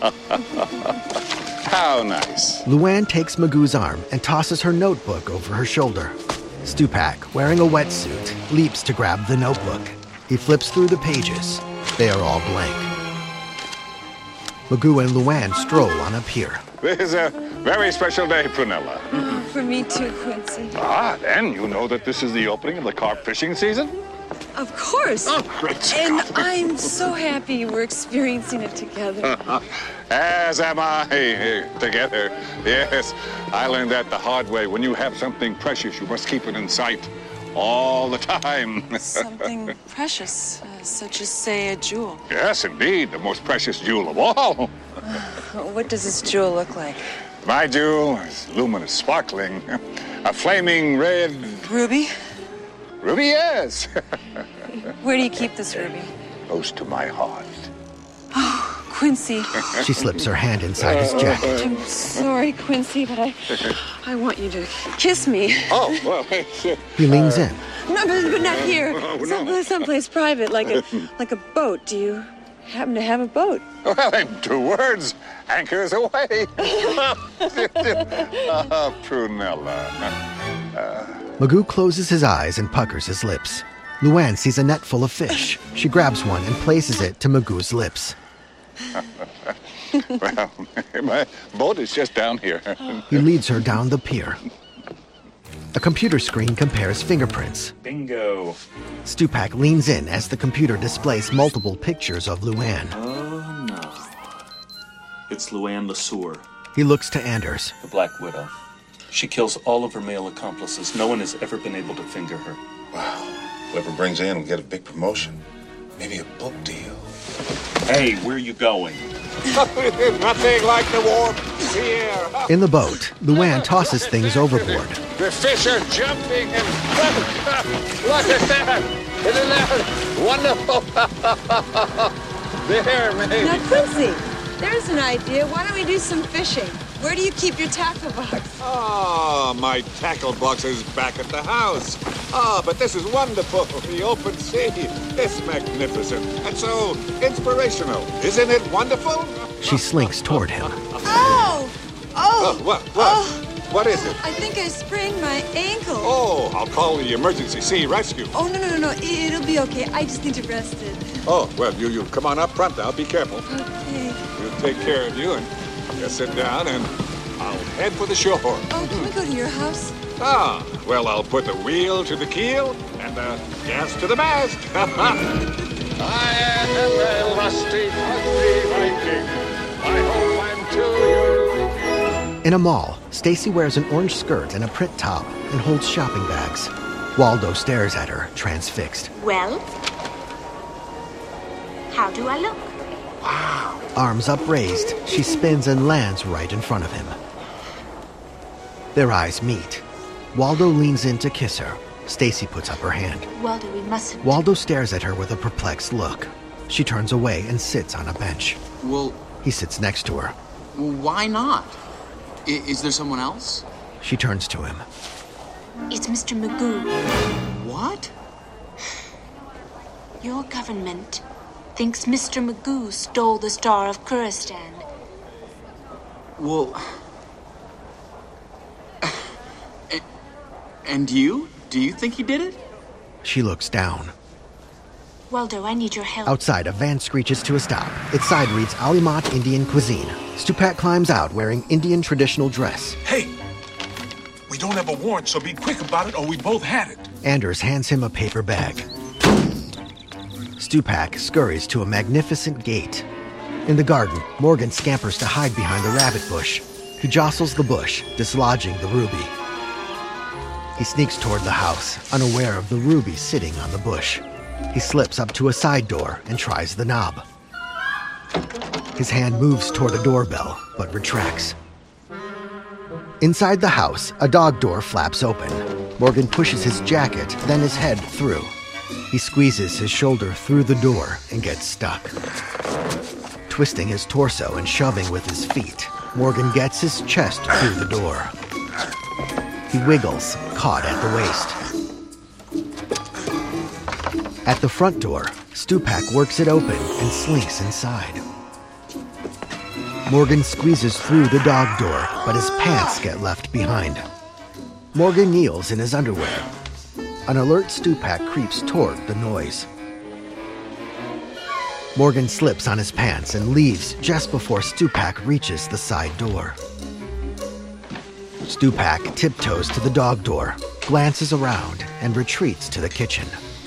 [SPEAKER 6] How nice.
[SPEAKER 1] Luann takes Magoo's arm and tosses her notebook over her shoulder. Stupak, wearing a wetsuit, leaps to grab the notebook. He flips through the pages. They are all blank. Magoo and Luann stroll on a pier.
[SPEAKER 6] This is a very special day, Prunella.
[SPEAKER 13] Oh, for me too, Quincy.
[SPEAKER 6] Then you know that this is the opening of the carp fishing season?
[SPEAKER 13] Of course.
[SPEAKER 6] Oh, great.
[SPEAKER 13] And I'm so happy we're experiencing it together.
[SPEAKER 6] As am I, together. Yes, I learned that the hard way. When you have something precious, you must keep it in sight all the time.
[SPEAKER 13] Something precious, such as, say, a jewel.
[SPEAKER 6] Yes, indeed, the most precious jewel of all.
[SPEAKER 13] What does this jewel look like?
[SPEAKER 6] My jewel is luminous, sparkling, a flaming red...
[SPEAKER 13] Ruby?
[SPEAKER 6] Ruby, yes.
[SPEAKER 13] Where do you keep this ruby?
[SPEAKER 6] Close to my heart.
[SPEAKER 13] Oh, Quincy.
[SPEAKER 1] She slips her hand inside his jacket.
[SPEAKER 13] I'm sorry, Quincy, but I want you to kiss me.
[SPEAKER 6] Oh, well...
[SPEAKER 1] He leans in.
[SPEAKER 13] No, but not here.
[SPEAKER 6] No.
[SPEAKER 13] Someplace private, like a boat. Do you happen to have a boat?
[SPEAKER 6] Well, in 2 words, anchors away. Prunella.
[SPEAKER 1] Magoo closes his eyes and puckers his lips. Luann sees a net full of fish. She grabs one and places it to Magoo's lips.
[SPEAKER 6] Well, my boat is just down here.
[SPEAKER 1] He leads her down the pier. A computer screen compares fingerprints.
[SPEAKER 7] Bingo.
[SPEAKER 1] Stupak leans in as the computer displays multiple pictures of Luann.
[SPEAKER 12] Oh, no. It's Luann LeSueur.
[SPEAKER 1] He looks to Anders.
[SPEAKER 12] The Black Widow. She kills all of her male accomplices. No one has ever been able to finger her.
[SPEAKER 15] Wow. Whoever brings her in will get a big promotion. Maybe a book deal.
[SPEAKER 12] Hey, where are you going?
[SPEAKER 6] Nothing like the warm sea air.
[SPEAKER 1] In the boat, Luann tosses things overboard.
[SPEAKER 6] The fish are jumping and... Look at that! Isn't that wonderful? There, maybe.
[SPEAKER 13] Now, Quincy, there's an idea. Why don't we do some fishing? Where do you keep your tackle box?
[SPEAKER 6] Oh, my tackle box is back at the house. Oh, but this is wonderful. The open sea. It's magnificent and so inspirational. Isn't it wonderful?
[SPEAKER 1] She slinks toward him.
[SPEAKER 13] Oh!
[SPEAKER 6] What?
[SPEAKER 13] Oh.
[SPEAKER 6] What is it?
[SPEAKER 13] I think I sprained my ankle.
[SPEAKER 6] Oh, I'll call the emergency sea rescue.
[SPEAKER 13] Oh, no. It'll be okay. I just need to rest it.
[SPEAKER 6] Oh, well, you come on up front now. Be careful.
[SPEAKER 13] Okay.
[SPEAKER 6] We'll take care of you and just sit down and I'll head for the shore.
[SPEAKER 13] Oh, can we go to your house?
[SPEAKER 6] Ah, well, I'll put the wheel to the keel and the gas to the mast. I am a lusty Viking. I hope I'm too.
[SPEAKER 1] In a mall, Stacy wears an orange skirt and a print top and holds shopping bags. Waldo stares at her, transfixed.
[SPEAKER 8] Well, how do I look?
[SPEAKER 1] Wow. Arms upraised, she spins and lands right in front of him. Their eyes meet. Waldo leans in to kiss her. Stacy puts up her hand.
[SPEAKER 8] Waldo, we mustn't.
[SPEAKER 1] Waldo stares at her with a perplexed look. She turns away and sits on a bench.
[SPEAKER 17] Well...
[SPEAKER 1] He sits next to her.
[SPEAKER 17] Well, why not? Is there someone else?
[SPEAKER 1] She turns to him.
[SPEAKER 8] It's Mr. Magoo.
[SPEAKER 17] What?
[SPEAKER 8] Your government thinks Mr. Magoo stole the Star of Kuristan.
[SPEAKER 17] Well... And you? Do you think he did it?
[SPEAKER 1] She looks down.
[SPEAKER 8] Waldo, I need your help.
[SPEAKER 1] Outside, a van screeches to a stop. Its side reads Alimat Indian Cuisine. Stupak climbs out wearing Indian traditional dress.
[SPEAKER 15] Hey! We don't have a warrant, so be quick about it or we both had it.
[SPEAKER 1] Anders hands him a paper bag. Stupak scurries to a magnificent gate. In the garden, Morgan scampers to hide behind the rabbit bush. He jostles the bush, dislodging the ruby. He sneaks toward the house, unaware of the ruby sitting on the bush. He slips up to a side door and tries the knob. His hand moves toward a doorbell, but retracts. Inside the house, a dog door flaps open. Morgan pushes his jacket, then his head through. He squeezes his shoulder through the door and gets stuck. Twisting his torso and shoving with his feet, Morgan gets his chest through the door. He wiggles, caught at the waist. At the front door, Stupak works it open and slinks inside. Morgan squeezes through the dog door, but his pants get left behind. Morgan kneels in his underwear. An alert Stupak creeps toward the noise. Morgan slips on his pants and leaves just before Stupak reaches the side door. Stupak tiptoes to the dog door, glances around, and retreats to the kitchen.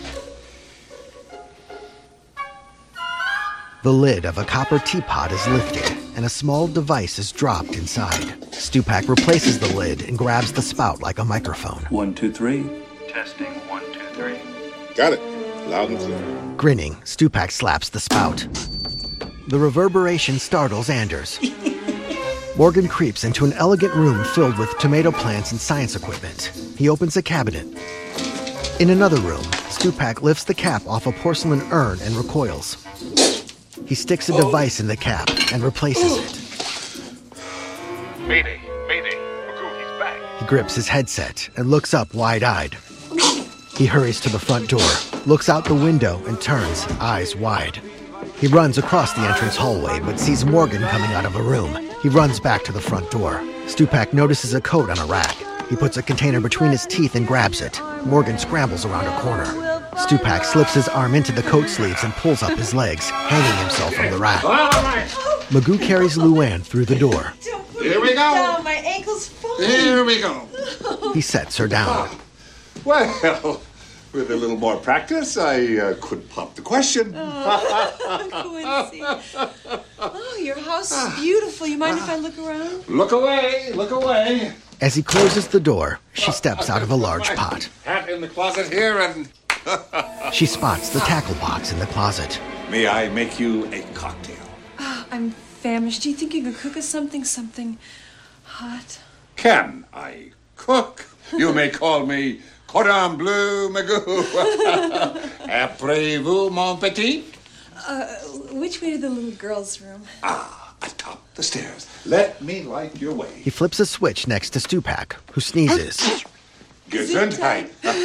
[SPEAKER 1] The lid of a copper teapot is lifted, and a small device is dropped inside. Stupak replaces the lid and grabs the spout like a microphone.
[SPEAKER 12] 1, 2, 3.
[SPEAKER 15] Testing 1, 2, 3.
[SPEAKER 11] Got it. Loud and clear.
[SPEAKER 1] Grinning, Stupak slaps the spout. The reverberation startles Anders. Morgan creeps into an elegant room filled with tomato plants and science equipment. He opens a cabinet. In another room, Stupak lifts the cap off a porcelain urn and recoils. He sticks a device in the cap and replaces it.
[SPEAKER 15] Mayday, Magoo, he's back.
[SPEAKER 1] He grips his headset and looks up wide-eyed. He hurries to the front door, looks out the window, and turns, eyes wide. He runs across the entrance hallway, but sees Morgan coming out of a room. He runs back to the front door. Stupak notices a coat on a rack. He puts a container between his teeth and grabs it. Morgan scrambles around a corner. Stupak slips his arm into the coat sleeves and pulls up his legs, hanging himself from the rack. Magoo carries Luann through the door.
[SPEAKER 10] Here we go.
[SPEAKER 13] Down, my ankle's falling.
[SPEAKER 10] Here we go.
[SPEAKER 1] He sets her down.
[SPEAKER 11] Well, with a little more practice, I could pop the question.
[SPEAKER 13] Quincy. Oh, your house is beautiful. You mind if I look around?
[SPEAKER 11] Look away, look away.
[SPEAKER 1] As he closes the door, she steps out of a large pot.
[SPEAKER 11] Hat in the closet here and...
[SPEAKER 1] She spots the tackle box in the closet.
[SPEAKER 11] May I make you a cocktail?
[SPEAKER 13] Oh, I'm famished. Do you think you could cook us something hot?
[SPEAKER 11] Can I cook? You may call me Cordon Bleu Magoo. Après-vous, mon petit?
[SPEAKER 13] Which way to the little girl's room?
[SPEAKER 11] Atop the stairs. Let me light your way.
[SPEAKER 1] He flips a switch next to Stupak, who sneezes.
[SPEAKER 11] Gesundheit.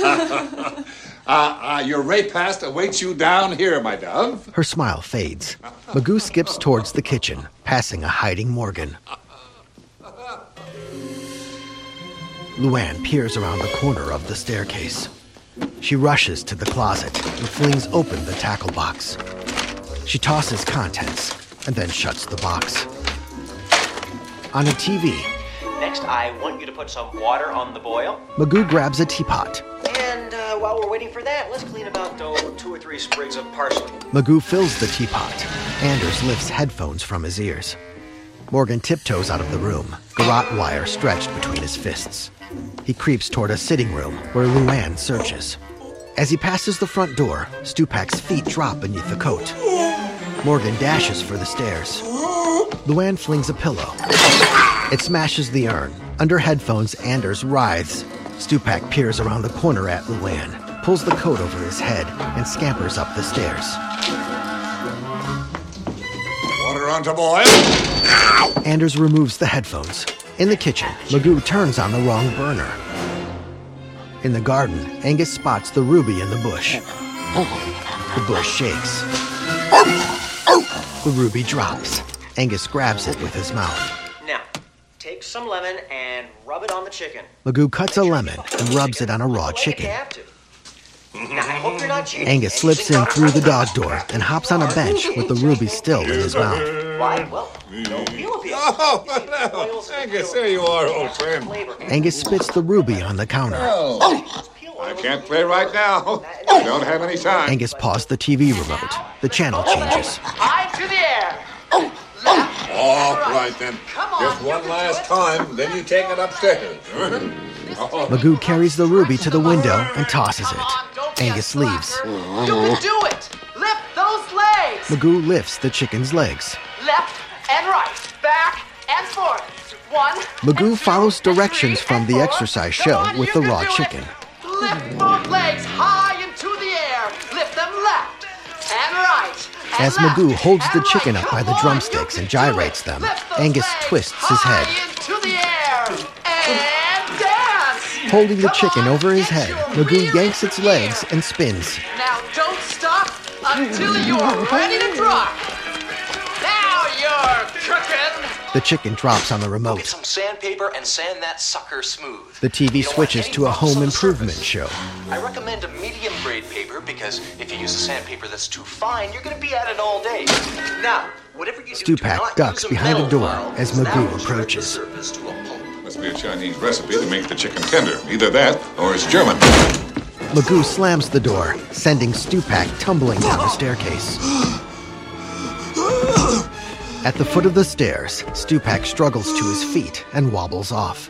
[SPEAKER 11] Your repast awaits you down here, my dove.
[SPEAKER 1] Her smile fades. Magoo skips towards the kitchen, passing a hiding Morgan. Luann peers around the corner of the staircase. She rushes to the closet and flings open the tackle box. She tosses contents and then shuts the box. On a TV,
[SPEAKER 18] next, I want you to put some water on the boil.
[SPEAKER 1] Magoo grabs a teapot.
[SPEAKER 18] And while we're waiting for that, let's clean about 2 or 3 sprigs of parsley.
[SPEAKER 1] Magoo fills the teapot. Anders lifts headphones from his ears. Morgan tiptoes out of the room, garrote wire stretched between his fists. He creeps toward a sitting room where Luann searches. As he passes the front door, Stupak's feet drop beneath the coat. Morgan dashes for the stairs. Luann flings a pillow. It smashes the urn. Under headphones, Anders writhes. Stupak peers around the corner at Luann, pulls the coat over his head, and scampers up the stairs.
[SPEAKER 11] Water on to boil.
[SPEAKER 1] Anders removes the headphones. In the kitchen, Magoo turns on the wrong burner. In the garden, Angus spots the ruby in the bush. The bush shakes. The ruby drops. Angus grabs it with his mouth.
[SPEAKER 18] Now, take some lemon and rub it on the chicken.
[SPEAKER 1] Magoo cuts a lemon and rubs it on a raw chicken.
[SPEAKER 18] Now, I hope you're not cheating.
[SPEAKER 1] Angus slips in through the dog door and hops on a bench with the ruby still in his mouth.
[SPEAKER 18] Why? Well, no peel.
[SPEAKER 11] Oh, Angus, there you are, old friend.
[SPEAKER 1] Angus spits the ruby on the counter.
[SPEAKER 11] I'm
[SPEAKER 6] can't play right now. Don't have any time.
[SPEAKER 1] Angus paused the TV remote. The channel changes.
[SPEAKER 18] High to the air.
[SPEAKER 6] All right, then. Just one last time, then you take it upstairs.
[SPEAKER 1] Magoo carries the ruby to the window and tosses it. Angus leaves.
[SPEAKER 18] You can do it. Lift those legs.
[SPEAKER 1] Magoo lifts the chicken's legs.
[SPEAKER 18] Left and right. Back and forth. One.
[SPEAKER 1] Magoo follows directions from the exercise show with the raw chicken.
[SPEAKER 18] Lift both legs high into the air. Lift them left and right.
[SPEAKER 1] As Magoo holds the chicken up by the drumsticks and gyrates them, Angus twists his head.
[SPEAKER 18] Into the air. And dance.
[SPEAKER 1] Holding the chicken over his head, Magoo yanks its legs and spins.
[SPEAKER 18] Now don't stop until you're ready to drop. Now you're cooking.
[SPEAKER 1] The chicken drops on the remote.
[SPEAKER 18] Get some sandpaper and sand that sucker smooth.
[SPEAKER 1] The TV switches to a home improvement show.
[SPEAKER 18] I recommend a medium grade paper because if you use a sandpaper that's too fine, you're going to be at it all day. Now, whatever you do,
[SPEAKER 1] Stupak ducks behind a door as Magoo approaches.
[SPEAKER 6] Must be a Chinese recipe to make the chicken tender. Either that or it's German.
[SPEAKER 1] Magoo slams the door, sending Stupak tumbling down the staircase. At the foot of the stairs, Stupak struggles to his feet and wobbles off.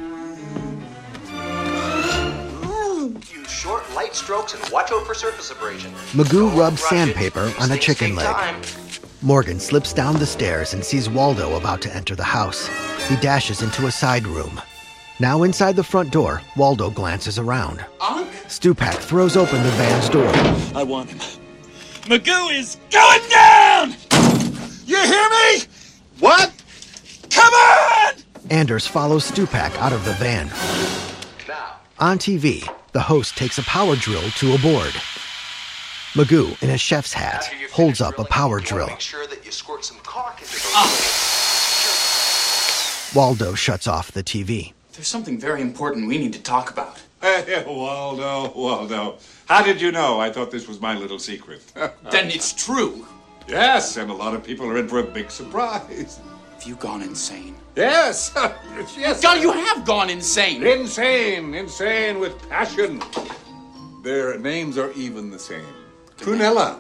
[SPEAKER 18] Use short, light strokes and watch out for surface abrasion.
[SPEAKER 1] Magoo rubs sandpaper on a chicken leg. Morgan slips down the stairs and sees Waldo about to enter the house. He dashes into a side room. Now inside the front door, Waldo glances around.
[SPEAKER 7] Unc?
[SPEAKER 1] Stupak throws open the van's door.
[SPEAKER 7] I want him. Magoo is going down!
[SPEAKER 6] You hear me?
[SPEAKER 7] What? Come on!
[SPEAKER 1] Anders follows Stupak out of the van. On TV, the host takes a power drill to a board. Magoo, in a chef's hat, holds up a power drill.
[SPEAKER 18] Make sure that you squirt some caulk into those.
[SPEAKER 1] Waldo shuts off the TV.
[SPEAKER 7] There's something very important we need to talk about.
[SPEAKER 6] Waldo. How did you know? I thought this was my little secret.
[SPEAKER 7] Then it's true.
[SPEAKER 6] Yes, and a lot of people are in for a big surprise.
[SPEAKER 7] Have you gone insane?
[SPEAKER 6] Yes. Yes.
[SPEAKER 7] God, you have gone insane.
[SPEAKER 6] Insane with passion. Their names are even the same. Prunella.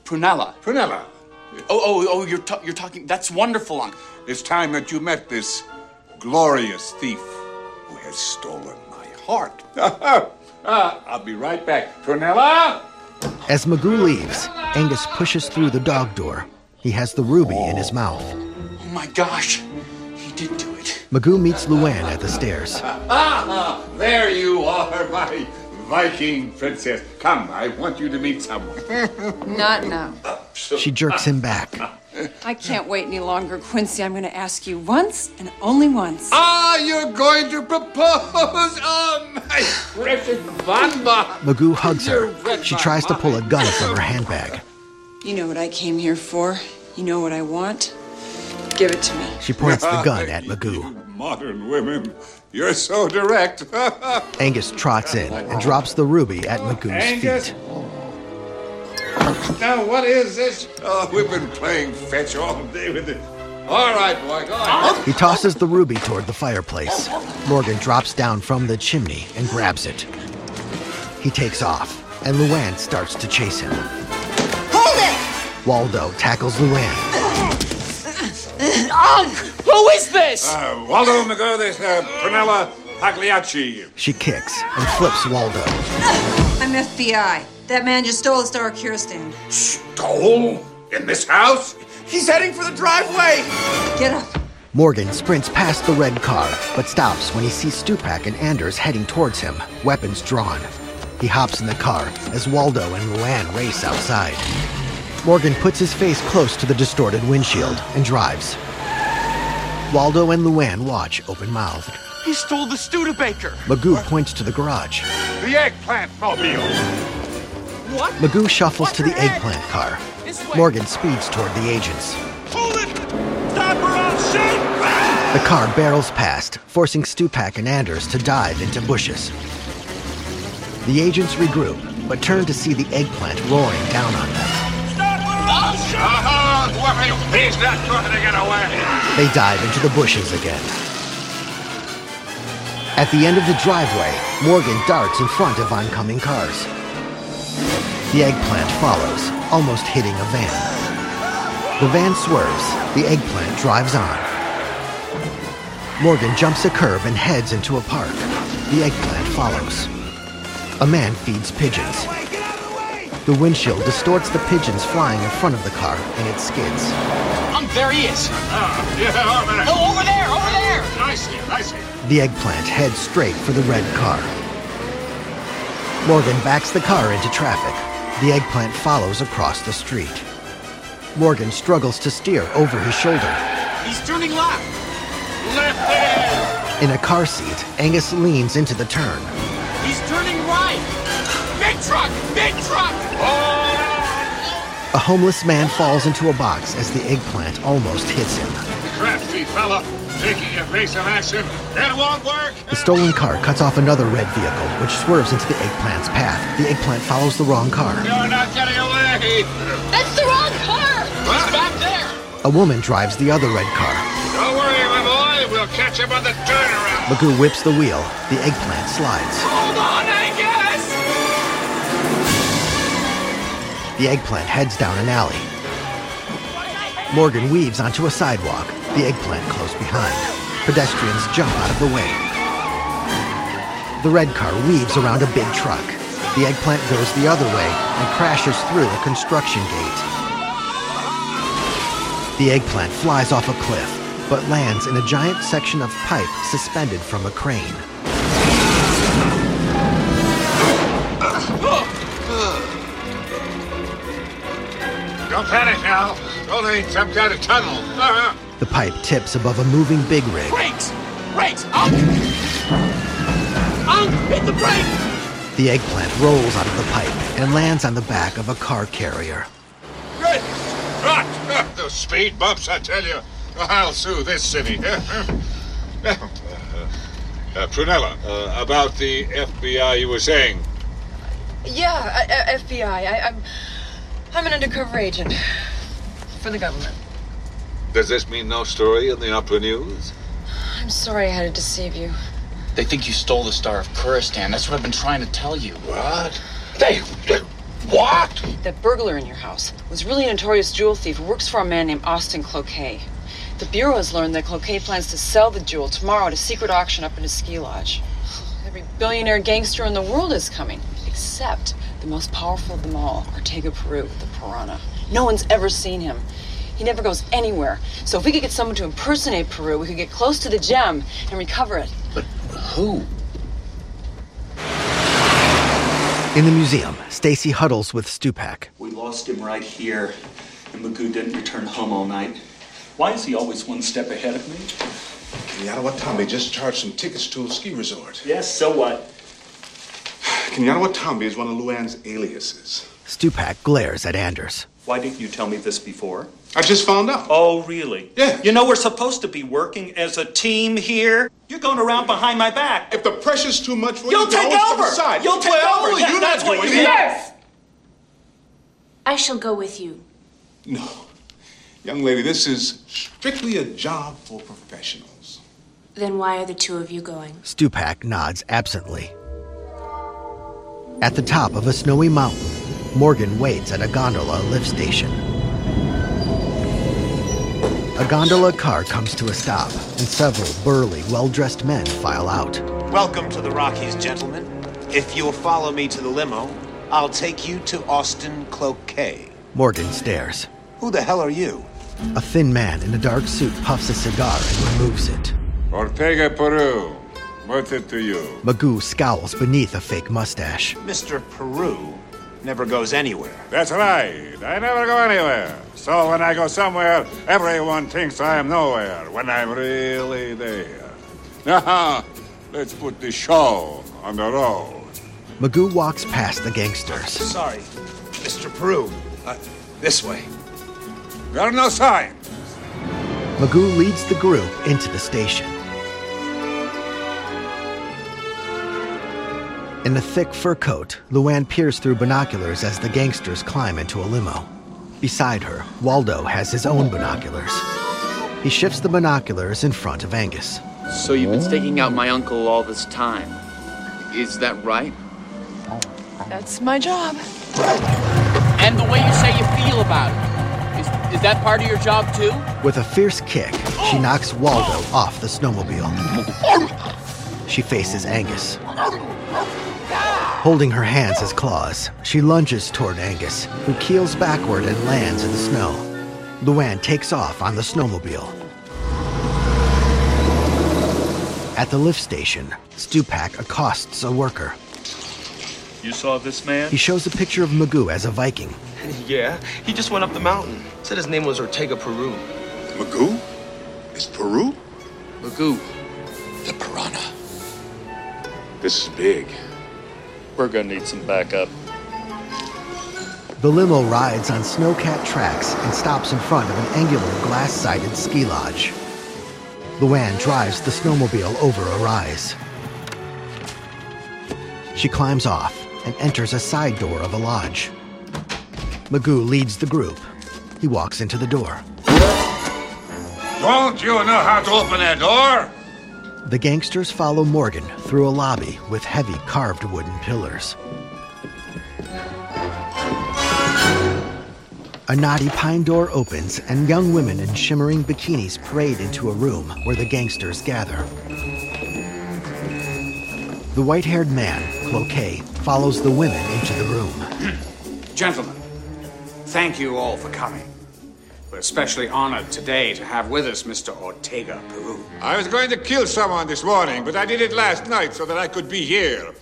[SPEAKER 7] Oh, you're talking. That's wonderful, Unc.
[SPEAKER 6] It's time that you met this glorious thief who has stolen my heart. I'll be right back. Prunella!
[SPEAKER 1] As Magoo leaves, Angus pushes through the dog door. He has the ruby in his mouth.
[SPEAKER 7] Oh my gosh, he did do it.
[SPEAKER 1] Magoo meets Luann at the stairs.
[SPEAKER 6] There you are, my Viking princess. Come, I want you to meet someone.
[SPEAKER 13] Not now.
[SPEAKER 1] She jerks him back.
[SPEAKER 13] I can't wait any longer, Quincy. I'm going to ask you once and only once.
[SPEAKER 6] You're going to propose? My precious Vanba.
[SPEAKER 1] Magoo hugs her. She tries to pull a gun from her handbag.
[SPEAKER 13] You know what I came here for. You know what I want. Give it to me.
[SPEAKER 1] She points the gun at Magoo.
[SPEAKER 6] Modern women, you're so direct.
[SPEAKER 1] Angus trots in and drops the ruby at Magoo's feet.
[SPEAKER 6] Now, what is this? We've been playing fetch all day with it. All right, boy, go on.
[SPEAKER 1] He tosses the ruby toward the fireplace. Morgan drops down from the chimney and grabs it. He takes off, and Luann starts to chase him.
[SPEAKER 16] Hold it!
[SPEAKER 1] Waldo tackles Luann.
[SPEAKER 7] Who is this?
[SPEAKER 6] Waldo Magoo, this Prunella Pagliacci.
[SPEAKER 1] She kicks and flips Waldo.
[SPEAKER 19] I'm FBI. That man just stole a Star Cure stand.
[SPEAKER 6] Stole? In this house?
[SPEAKER 7] He's heading for the driveway.
[SPEAKER 19] Get up.
[SPEAKER 1] Morgan sprints past the red car, but stops when he sees Stupak and Anders heading towards him, weapons drawn. He hops in the car as Waldo and Luann race outside. Morgan puts his face close to the distorted windshield and drives. Waldo and Luann watch open-mouthed.
[SPEAKER 7] He stole the Studebaker.
[SPEAKER 1] Magoo points to the garage.
[SPEAKER 6] The eggplant mobile.
[SPEAKER 7] What?
[SPEAKER 1] Magoo shuffles to the eggplant car. Morgan speeds toward the agents.
[SPEAKER 6] Hold it! Stop or I'll shoot!
[SPEAKER 1] The car barrels past, forcing Stupak and Anders to dive into bushes. The agents regroup, but turn to see the eggplant roaring down on them.
[SPEAKER 6] Stop or I'll shoot! He's not trying to get away.
[SPEAKER 1] They dive into the bushes again. At the end of the driveway, Morgan darts in front of oncoming cars. The eggplant follows, almost hitting a van. The van swerves. The eggplant drives on. Morgan jumps a curb and heads into a park. The eggplant follows. A man feeds pigeons. The windshield distorts the pigeons flying in front of the car, and it skids.
[SPEAKER 6] There he is.
[SPEAKER 18] Oh, over there, over there.
[SPEAKER 6] I see.
[SPEAKER 1] The eggplant heads straight for the red car. Morgan backs the car into traffic. The eggplant follows across the street. Morgan struggles to steer over his shoulder.
[SPEAKER 18] He's turning left.
[SPEAKER 6] Left
[SPEAKER 1] In a car seat, Angus leans into the turn.
[SPEAKER 18] He's turning right.
[SPEAKER 6] Big truck! Big truck!
[SPEAKER 1] A homeless man falls into a box as the eggplant almost hits him.
[SPEAKER 6] Crafty fella, taking evasive action. That won't work.
[SPEAKER 1] The stolen car cuts off another red vehicle, which swerves into the eggplant's path. The eggplant follows the wrong car.
[SPEAKER 6] You're not getting away.
[SPEAKER 16] That's the wrong car!
[SPEAKER 18] He's back there.
[SPEAKER 1] A woman drives the other red car.
[SPEAKER 6] Don't worry, my boy. We'll catch him on the turnaround.
[SPEAKER 1] Magoo whips the wheel. The eggplant slides.
[SPEAKER 18] Hold on, Angus.
[SPEAKER 1] The eggplant heads down an alley. Morgan weaves onto a sidewalk. The eggplant close behind. Pedestrians jump out of the way. The red car weaves around a big truck. The eggplant goes the other way and crashes through a construction gate. The eggplant flies off a cliff, but lands in a giant section of pipe suspended from a crane.
[SPEAKER 6] Don't panic now. Only some kind of tunnel.
[SPEAKER 1] The pipe tips above a moving big rig.
[SPEAKER 18] Brakes! Up! Hit the brake!
[SPEAKER 1] The eggplant rolls out of the pipe and lands on the back of a car carrier.
[SPEAKER 6] Good. Right. Those speed bumps, I tell you. I'll sue this city. Prunella, about the FBI you were saying.
[SPEAKER 13] Yeah, FBI. I'm an undercover agent for the government.
[SPEAKER 6] Does this mean no story in the Opera News?
[SPEAKER 13] I'm sorry I had to deceive you.
[SPEAKER 7] They think you stole the Star of Kuristan. That's what I've been trying to tell you.
[SPEAKER 6] What? They what?
[SPEAKER 13] That burglar in your house was really a notorious jewel thief who works for a man named Austin Cloquet. The Bureau has learned that Cloquet plans to sell the jewel tomorrow at a secret auction up in his ski lodge. Every billionaire gangster in the world is coming, except the most powerful of them all, Ortega Peru, the Piranha. No one's ever seen him. He never goes anywhere. So if we could get someone to impersonate Peru, we could get close to the gem and recover it.
[SPEAKER 7] But who?
[SPEAKER 1] In the museum, Stacy huddles with Stupak.
[SPEAKER 12] We lost him right here, and Magoo didn't return home all night. Why is he always one step ahead of me?
[SPEAKER 15] Kenyatta Watanabe just charged some tickets to a ski resort.
[SPEAKER 12] Yes, so what?
[SPEAKER 15] Kenyatta Watanabe is one of Luann's aliases.
[SPEAKER 1] Stupak glares at Anders.
[SPEAKER 12] Why didn't you tell me this before?
[SPEAKER 15] I just found out.
[SPEAKER 12] Oh, really?
[SPEAKER 15] Yeah.
[SPEAKER 12] You know, we're supposed to be working as a team here. You're going around behind my back.
[SPEAKER 15] If the pressure's too much for you,
[SPEAKER 12] You'll take over.
[SPEAKER 15] Aside.
[SPEAKER 12] You'll take over.
[SPEAKER 15] Yeah,
[SPEAKER 12] That's what you do.
[SPEAKER 8] Yes! I shall go with you.
[SPEAKER 15] No. Young lady, this is strictly a job for professionals.
[SPEAKER 8] Then why are the two of you going?
[SPEAKER 1] Stupak nods absently. At the top of a snowy mountain, Morgan waits at a gondola lift station. A gondola car comes to a stop, and several burly, well-dressed men file out.
[SPEAKER 10] Welcome to the Rockies, gentlemen. If you'll follow me to the limo, I'll take you to Austin Cloquet.
[SPEAKER 1] Morgan stares.
[SPEAKER 10] Who the hell are you?
[SPEAKER 1] A thin man in a dark suit puffs a cigar and removes it.
[SPEAKER 6] Ortega Peru. Worth it to you.
[SPEAKER 1] Magoo scowls beneath a fake mustache.
[SPEAKER 10] Mr. Peru never goes anywhere.
[SPEAKER 6] That's right. I never go anywhere. So when I go somewhere, everyone thinks I am nowhere when I'm really there. Now, let's put the show on the road.
[SPEAKER 1] Magoo walks past the gangsters.
[SPEAKER 10] Sorry, Mr. Peru. This way.
[SPEAKER 6] There are no signs.
[SPEAKER 1] Magoo leads the group into the station. In a thick fur coat, Luann peers through binoculars as the gangsters climb into a limo. Beside her, Waldo has his own binoculars. He shifts the binoculars in front of Angus.
[SPEAKER 17] So you've been staking out my uncle all this time. Is that right?
[SPEAKER 13] That's my job.
[SPEAKER 17] And the way you say you feel about it. Is that part of your job too?
[SPEAKER 1] With a fierce kick, she knocks Waldo off the snowmobile. She faces Angus. Holding her hands as claws, she lunges toward Angus, who keels backward and lands in the snow. Luann takes off on the snowmobile. At the lift station, Stupak accosts a worker.
[SPEAKER 12] You saw this man?
[SPEAKER 1] He shows a picture of Magoo as a Viking.
[SPEAKER 20] Yeah, he just went up the mountain. Said his name was Ortega Peru.
[SPEAKER 11] Magoo? Is Peru?
[SPEAKER 17] Magoo.
[SPEAKER 15] The piranha. This is big.
[SPEAKER 12] We're gonna need some backup.
[SPEAKER 1] The limo rides on snow-capped tracks and stops in front of an angular glass-sided ski lodge. Luann drives the snowmobile over a rise. She climbs off and enters a side door of a lodge. Magoo leads the group. He walks into the door.
[SPEAKER 6] Don't you know how to open that door?
[SPEAKER 1] The gangsters follow Morgan through a lobby with heavy carved wooden pillars. A knotty pine door opens and young women in shimmering bikinis parade into a room where the gangsters gather. The white-haired man, Cloquet, follows the women into the room.
[SPEAKER 14] Gentlemen, thank you all for coming. We're especially honored today to have with us Mr. Ortega Peru.
[SPEAKER 6] I was going to kill someone this morning, but I did it last night so that I could be here.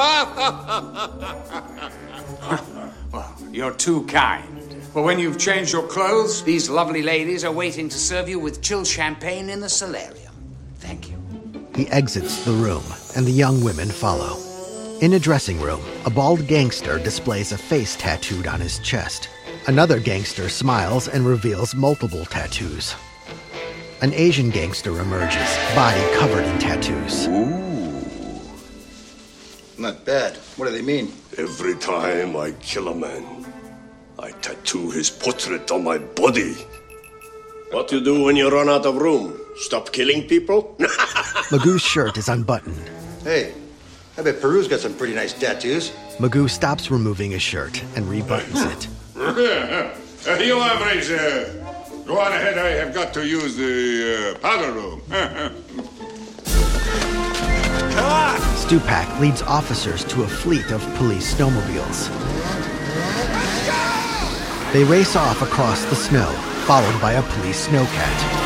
[SPEAKER 14] Well, you're too kind. But when you've changed your clothes, these lovely ladies are waiting to serve you with chilled champagne in the solarium. Thank you.
[SPEAKER 1] He exits the room, and the young women follow. In a dressing room, a bald gangster displays a face tattooed on his chest. Another gangster smiles and reveals multiple tattoos. An Asian gangster emerges, body covered in tattoos.
[SPEAKER 15] Ooh.
[SPEAKER 21] Not bad. What do they mean?
[SPEAKER 15] Every time I kill a man, I tattoo his portrait on my body. What you do when you run out of room? Stop killing people?
[SPEAKER 1] Magoo's shirt is unbuttoned.
[SPEAKER 21] Hey, I bet Peru's got some pretty nice tattoos.
[SPEAKER 1] Magoo stops removing his shirt and rebuttons it.
[SPEAKER 6] You hombres, go on ahead. I have got to use the powder room.
[SPEAKER 21] Come on!
[SPEAKER 1] Stupak leads officers to a fleet of police snowmobiles. They race off across the snow, followed by a police snowcat.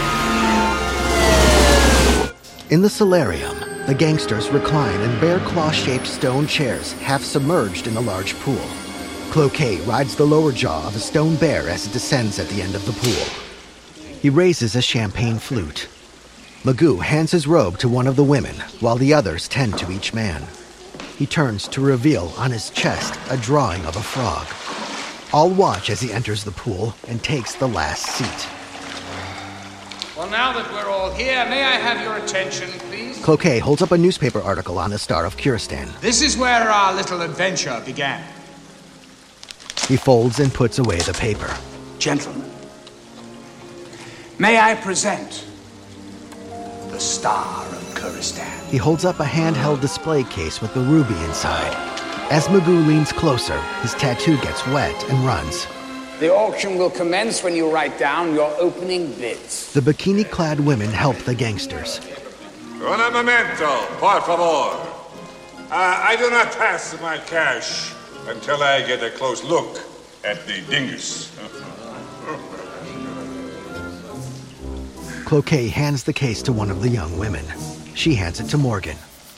[SPEAKER 1] In the solarium, the gangsters recline in bear claw-shaped stone chairs half submerged in a large pool. Cloquet rides the lower jaw of a stone bear as it descends at the end of the pool. He raises a champagne flute. Magoo hands his robe to one of the women, while the others tend to each man. He turns to reveal on his chest a drawing of a frog. All watch as he enters the pool and takes the last seat.
[SPEAKER 14] Well, now that we're all here, may I have your attention, please?
[SPEAKER 1] Cloquet holds up a newspaper article on the Star of Kuristan.
[SPEAKER 14] This is where our little adventure began.
[SPEAKER 1] He folds and puts away the paper.
[SPEAKER 14] Gentlemen, may I present the Star of Kuristan?
[SPEAKER 1] He holds up a handheld display case with the ruby inside. As Magoo leans closer, his tattoo gets wet and runs.
[SPEAKER 14] The auction will commence when you write down your opening bids.
[SPEAKER 1] The bikini-clad women help the gangsters.
[SPEAKER 6] Un momento, por favor. I do not pass my cash until I get a close look at the dingus.
[SPEAKER 1] Cloquet hands the case to one of the young women. She hands it to Morgan.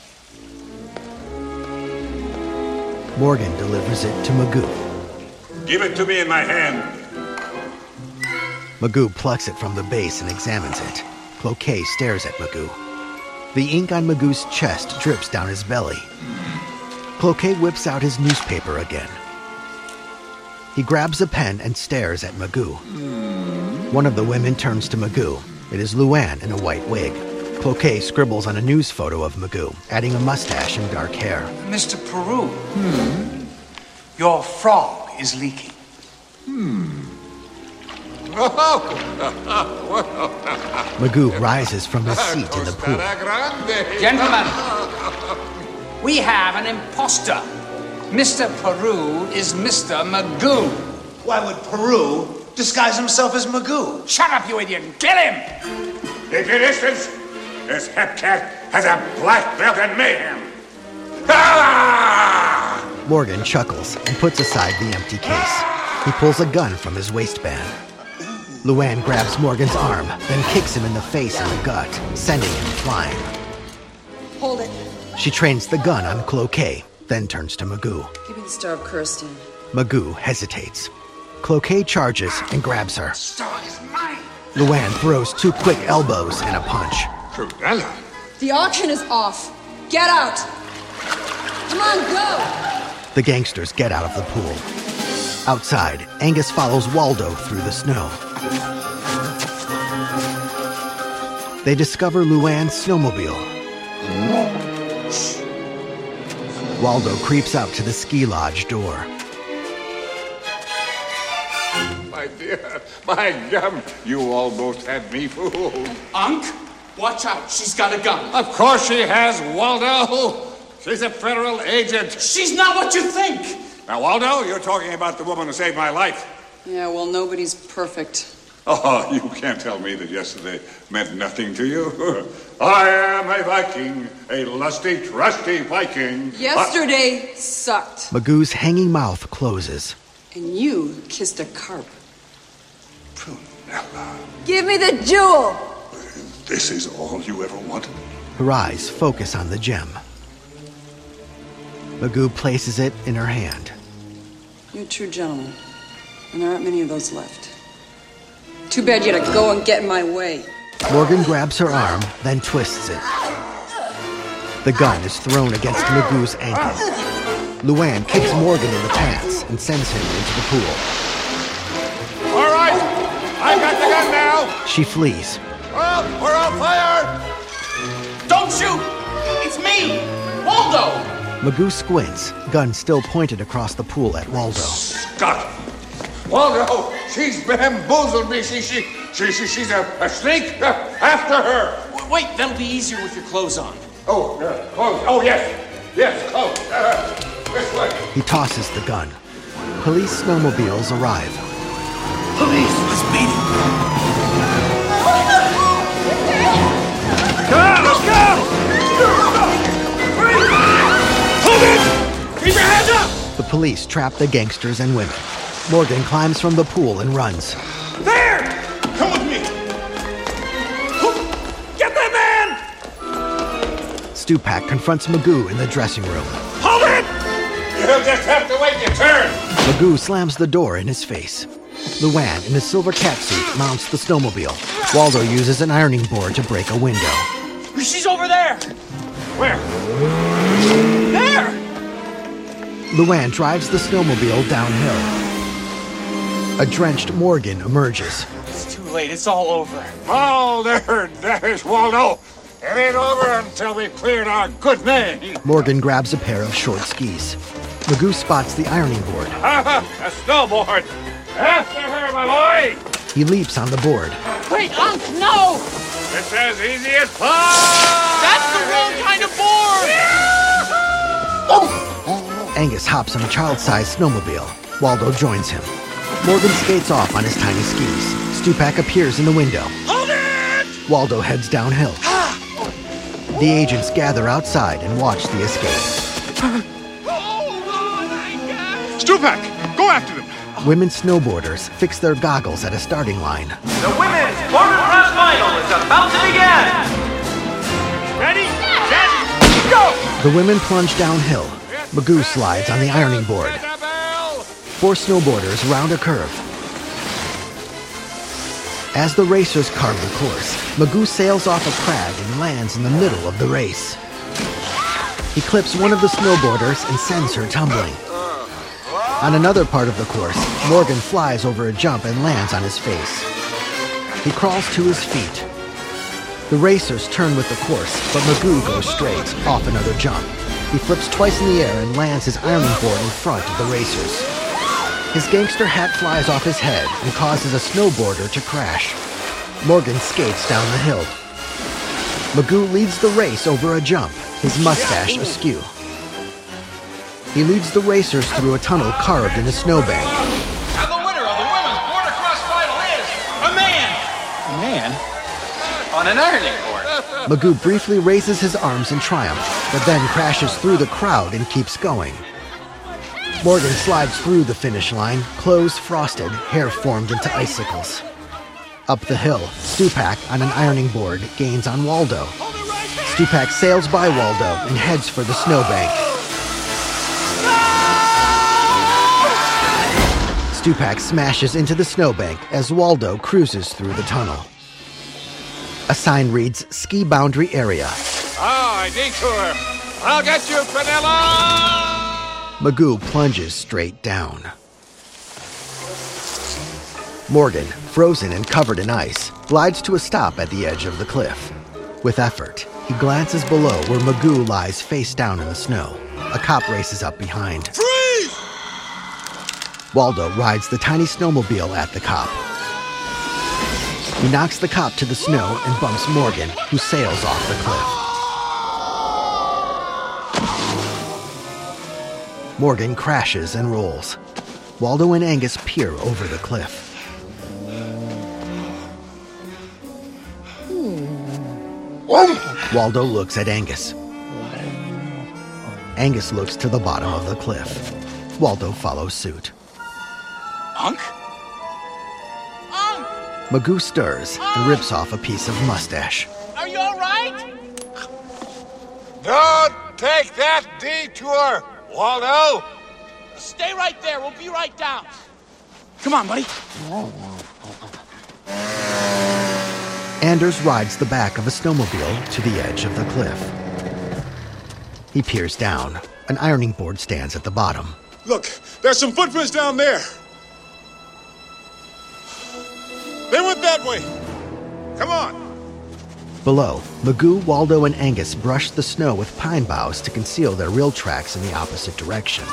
[SPEAKER 1] Morgan delivers it to Magoo.
[SPEAKER 6] Give it to me in my hand.
[SPEAKER 1] Magoo plucks it from the base and examines it. Cloquet stares at Magoo. The ink on Magoo's chest drips down his belly. Cloquet whips out his newspaper again. He grabs a pen and stares at Magoo. One of the women turns to Magoo. It is Luann in a white wig. Cloquet scribbles on a news photo of Magoo, adding a mustache and dark hair.
[SPEAKER 14] Mr. Peru, your frog is leaking.
[SPEAKER 1] Magoo rises from his seat in the pool.
[SPEAKER 14] Gentlemen, we have an imposter. Mr. Peru is Mr. Magoo.
[SPEAKER 10] Why would Peru disguise himself as Magoo?
[SPEAKER 14] Shut up, you idiot! Kill him!
[SPEAKER 6] Keep your distance. This Hepcat has a black belt in mayhem. Ah!
[SPEAKER 1] Morgan chuckles and puts aside the empty case. He pulls a gun from his waistband. Luann grabs Morgan's arm, then kicks him in the face and the gut, sending him flying.
[SPEAKER 13] Hold it.
[SPEAKER 1] She trains the gun on Cloquet, then turns to Magoo.
[SPEAKER 13] Give me the Star of Kirsten.
[SPEAKER 1] Magoo hesitates. Cloquet charges and grabs her.
[SPEAKER 6] Star is mine.
[SPEAKER 1] Luann throws 2 quick elbows and a punch.
[SPEAKER 6] Cruella.
[SPEAKER 13] The auction is off. Get out. Come on, go.
[SPEAKER 1] The gangsters get out of the pool. Outside, Angus follows Waldo through the snow. They discover Luann's snowmobile. Waldo creeps out to the ski lodge door.
[SPEAKER 6] My dear, my gum, you almost had me fooled.
[SPEAKER 14] Unc, watch out. She's got a gun.
[SPEAKER 6] Of course she has, Waldo. She's a federal agent.
[SPEAKER 14] She's not what you think.
[SPEAKER 6] Now, Waldo, you're talking about the woman who saved my life.
[SPEAKER 13] Yeah, well, nobody's perfect.
[SPEAKER 6] Oh, you can't tell me that yesterday meant nothing to you. I am a Viking, a lusty, trusty Viking.
[SPEAKER 13] Yesterday sucked.
[SPEAKER 1] Magoo's hanging mouth closes.
[SPEAKER 13] And you kissed a carp.
[SPEAKER 6] Prunella.
[SPEAKER 13] Give me the jewel!
[SPEAKER 6] This is all you ever wanted?
[SPEAKER 1] Her eyes focus on the gem. Magoo places it in her hand.
[SPEAKER 13] You're a true gentleman, and there aren't many of those left. Too bad you had to go and get in my way.
[SPEAKER 1] Morgan grabs her arm, then twists it. The gun is thrown against Magoo's ankle. Luann kicks Morgan in the pants and sends him into the pool.
[SPEAKER 6] All right, I got the gun now.
[SPEAKER 1] She flees.
[SPEAKER 6] We're on fire!
[SPEAKER 17] Don't shoot! It's me, Waldo!
[SPEAKER 1] Magoo squints, gun still pointed across the pool at Waldo.
[SPEAKER 6] Scott! Waldo, she's bamboozled me. She's a sneak. After her.
[SPEAKER 17] Wait, that'll be easier with your clothes on.
[SPEAKER 6] Oh, clothes. Oh, yes, clothes. This way.
[SPEAKER 1] He tosses the gun. Police snowmobiles arrive.
[SPEAKER 6] Police was beating. Come on, let's go! Hold it! Keep your hands up!
[SPEAKER 1] The police trap the gangsters and women. Morgan climbs from the pool and runs.
[SPEAKER 6] There! Come with me! Get that man!
[SPEAKER 1] Stupak confronts Magoo in the dressing room.
[SPEAKER 6] Hold it! You'll just have to wait your turn!
[SPEAKER 1] Magoo slams the door in his face. Luann, in a silver catsuit, mounts the snowmobile. Waldo uses an ironing board to break a window.
[SPEAKER 17] She's over there!
[SPEAKER 6] Where?
[SPEAKER 17] There!
[SPEAKER 1] Luann drives the snowmobile downhill. A drenched Morgan emerges.
[SPEAKER 17] It's too late. It's all over.
[SPEAKER 6] Oh, there's Waldo. It ain't over until we've cleared our good name.
[SPEAKER 1] Morgan grabs a pair of short skis. Magoo spots the ironing board.
[SPEAKER 6] A snowboard. After her, my boy.
[SPEAKER 1] He leaps on the board.
[SPEAKER 17] Wait, Unc, no!
[SPEAKER 6] It's as easy as pie.
[SPEAKER 17] That's the wrong kind of board!
[SPEAKER 1] Angus hops on a child-sized snowmobile. Waldo joins him. Morgan skates off on his tiny skis. Stupak appears in the window.
[SPEAKER 6] Hold it!
[SPEAKER 1] Waldo heads downhill. The agents gather outside and watch the escape.
[SPEAKER 11] Stupak, go after them.
[SPEAKER 1] Women snowboarders fix their goggles at a starting line.
[SPEAKER 2] The women's quarter press final is about to begin.
[SPEAKER 6] Ready, set, go!
[SPEAKER 1] The women plunge downhill. Magoo slides on the ironing board. 4 snowboarders round a curve. As the racers carve the course, Magoo sails off a crag and lands in the middle of the race. He clips one of the snowboarders and sends her tumbling. On another part of the course, Morgan flies over a jump and lands on his face. He crawls to his feet. The racers turn with the course, but Magoo goes straight, off another jump. He flips twice in the air and lands his ironing board in front of the racers. His gangster hat flies off his head and causes a snowboarder to crash. Morgan skates down the hill. Magoo leads the race over a jump, his mustache askew. He leads the racers through a tunnel carved in a snowbank.
[SPEAKER 2] And the winner of the women's border-cross final is a man!
[SPEAKER 17] A man?
[SPEAKER 2] On an ironing board.
[SPEAKER 1] Magoo briefly raises his arms in triumph, but then crashes through the crowd and keeps going. Morgan slides through the finish line, clothes frosted, hair formed into icicles. Up the hill, Stupak on an ironing board gains on Waldo. Stupak sails by Waldo and heads for the snowbank. Stupak smashes into the snowbank as Waldo cruises through the tunnel. A sign reads, Ski Boundary Area.
[SPEAKER 6] Oh, a detour. I'll get you, Fenella!
[SPEAKER 1] Magoo plunges straight down. Morgan, frozen and covered in ice, glides to a stop at the edge of the cliff. With effort, he glances below where Magoo lies face down in the snow. A cop races up behind.
[SPEAKER 6] Freeze!
[SPEAKER 1] Waldo rides the tiny snowmobile at the cop. He knocks the cop to the snow and bumps Morgan, who sails off the cliff. Morgan crashes and rolls. Waldo and Angus peer over the cliff. Waldo looks at Angus. Angus looks to the bottom of the cliff. Waldo follows suit.
[SPEAKER 17] Unc? Unc!
[SPEAKER 1] Magoo stirs and rips off a piece of mustache.
[SPEAKER 17] Are you all right?
[SPEAKER 6] Don't take that detour, Waldo!
[SPEAKER 17] Stay right there. We'll be right down. Come on, buddy.
[SPEAKER 1] Anders rides the back of a snowmobile to the edge of the cliff. He peers down. An ironing board stands at the bottom.
[SPEAKER 11] Look, there's some footprints down there. They went that way. Come on.
[SPEAKER 1] Below, Magoo, Waldo, and Angus brush the snow with pine boughs to conceal their real tracks in the opposite direction.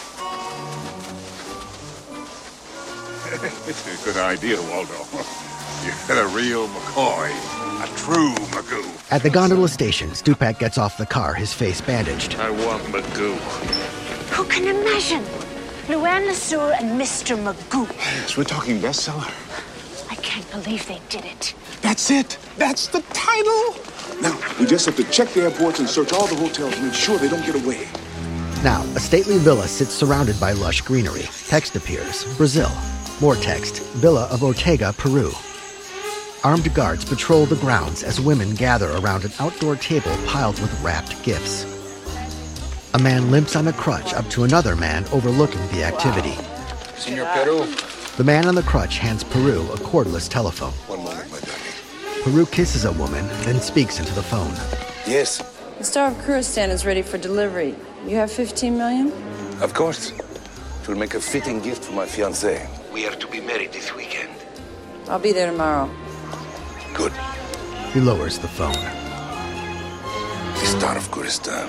[SPEAKER 6] This is a good idea, Waldo. You're a real McCoy. A true Magoo.
[SPEAKER 1] At the gondola station, Stupak gets off the car, his face bandaged.
[SPEAKER 6] I want Magoo.
[SPEAKER 8] Who can imagine? Luann LeSueur and Mr. Magoo.
[SPEAKER 11] Yes, we're talking bestseller.
[SPEAKER 8] I can't believe they did it.
[SPEAKER 11] That's it. That's the title. Now, we just have to check the airports and search all the hotels and make sure they don't get away.
[SPEAKER 1] Now, a stately villa sits surrounded by lush greenery. Text appears, Brazil. More text, Villa of Ortega, Peru. Armed guards patrol the grounds as women gather around an outdoor table piled with wrapped gifts. A man limps on a crutch up to another man overlooking the activity.
[SPEAKER 6] Senor Peru.
[SPEAKER 1] The man on the crutch hands Peru a cordless telephone.
[SPEAKER 11] One moment, my darling.
[SPEAKER 1] Peru kisses a woman, then speaks into the phone.
[SPEAKER 11] Yes.
[SPEAKER 13] The Star of Kyrgyzstan is ready for delivery. You have 15 million?
[SPEAKER 15] Of course. It will make a fitting gift for my fiancée. We are to be married this weekend.
[SPEAKER 13] I'll be there tomorrow.
[SPEAKER 15] Good.
[SPEAKER 1] He lowers the phone.
[SPEAKER 15] The Star of Kyrgyzstan.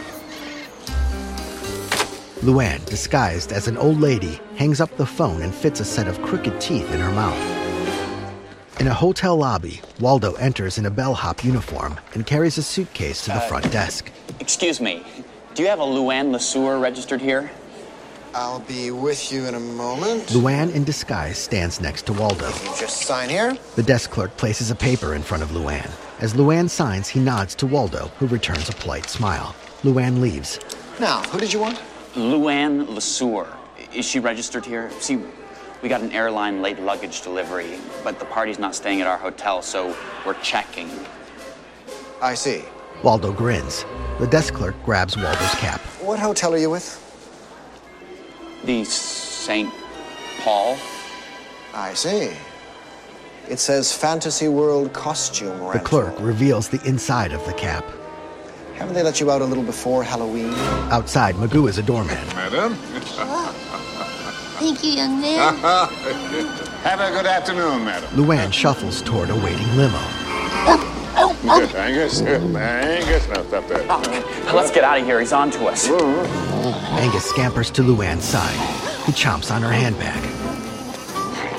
[SPEAKER 1] Luann, disguised as an old lady, hangs up the phone and fits a set of crooked teeth in her mouth. In a hotel lobby, Waldo enters in a bellhop uniform and carries a suitcase to the front desk.
[SPEAKER 7] Excuse me, do you have a Luann LeSueur registered here?
[SPEAKER 21] I'll be with you in a moment.
[SPEAKER 1] Luann, in disguise, stands next to Waldo.
[SPEAKER 21] You just sign here.
[SPEAKER 1] The desk clerk places a paper in front of Luann. As Luann signs, he nods to Waldo, who returns a polite smile. Luann leaves.
[SPEAKER 21] Now, who did you want?
[SPEAKER 7] Luann LeSueur. Is she registered here? See, we got an airline late luggage delivery, but the party's not staying at our hotel, so we're checking.
[SPEAKER 21] I see.
[SPEAKER 1] Waldo grins. The desk clerk grabs Waldo's cap.
[SPEAKER 21] What hotel are you with?
[SPEAKER 7] The St. Paul.
[SPEAKER 21] I see. It says Fantasy World Costume Rental.
[SPEAKER 1] The clerk reveals the inside of the cap.
[SPEAKER 21] Haven't they let you out a little before Halloween?
[SPEAKER 1] Outside, Magoo is a doorman.
[SPEAKER 6] Madam?
[SPEAKER 8] Thank you, young man.
[SPEAKER 6] Have a good afternoon, madam.
[SPEAKER 1] Luann shuffles toward a waiting limo.
[SPEAKER 6] Yes, Angus. Angus, now stop that.
[SPEAKER 7] Oh, let's get out of here. He's on to us.
[SPEAKER 1] Angus scampers to Luann's side. He chomps on her handbag.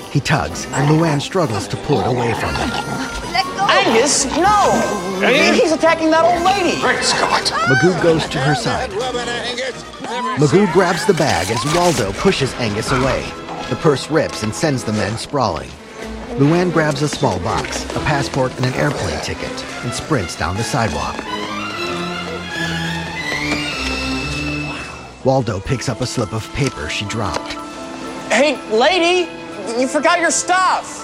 [SPEAKER 1] He tugs, and Luann struggles to pull it away from him.
[SPEAKER 19] Let go!
[SPEAKER 7] Angus, no! He's attacking that old lady!
[SPEAKER 6] Great Scott!
[SPEAKER 1] Magoo goes to her side. Magoo grabs the bag as Waldo pushes Angus away. The purse rips and sends the men sprawling. Luann grabs a small box, a passport and an airplane ticket, and sprints down the sidewalk. Waldo picks up a slip of paper she dropped.
[SPEAKER 7] Hey, lady! You forgot your stuff!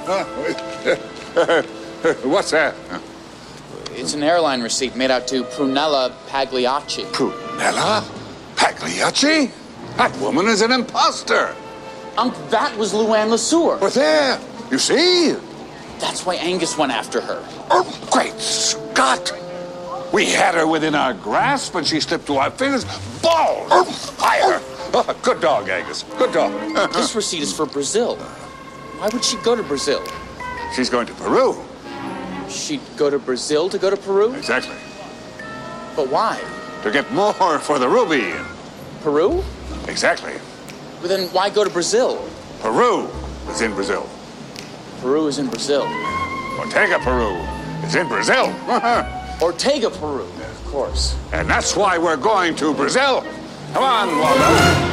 [SPEAKER 6] What's that?
[SPEAKER 17] It's an airline receipt made out to Prunella Pagliacci.
[SPEAKER 6] Prunella Pagliacci? That woman is an imposter!
[SPEAKER 17] That was Luann LeSueur.
[SPEAKER 6] But there, you see?
[SPEAKER 17] That's why Angus went after her.
[SPEAKER 6] Oh, great Scott! We had her within our grasp and she slipped to our fingers. Balls! Fire! Oh, good dog, Angus. Good dog.
[SPEAKER 17] This receipt is for Brazil. Why would she go to Brazil?
[SPEAKER 6] She's going to Peru.
[SPEAKER 17] She'd go to Brazil to go to Peru?
[SPEAKER 6] Exactly.
[SPEAKER 17] But why?
[SPEAKER 6] To get more for the ruby.
[SPEAKER 17] Peru?
[SPEAKER 6] Exactly.
[SPEAKER 17] But then why go to Brazil?
[SPEAKER 6] Peru is in Brazil.
[SPEAKER 17] Peru is in Brazil.
[SPEAKER 6] Ortega, Peru is in Brazil.
[SPEAKER 17] Ortega, Peru, of course.
[SPEAKER 6] And that's why we're going to Brazil. Come on, Waldo.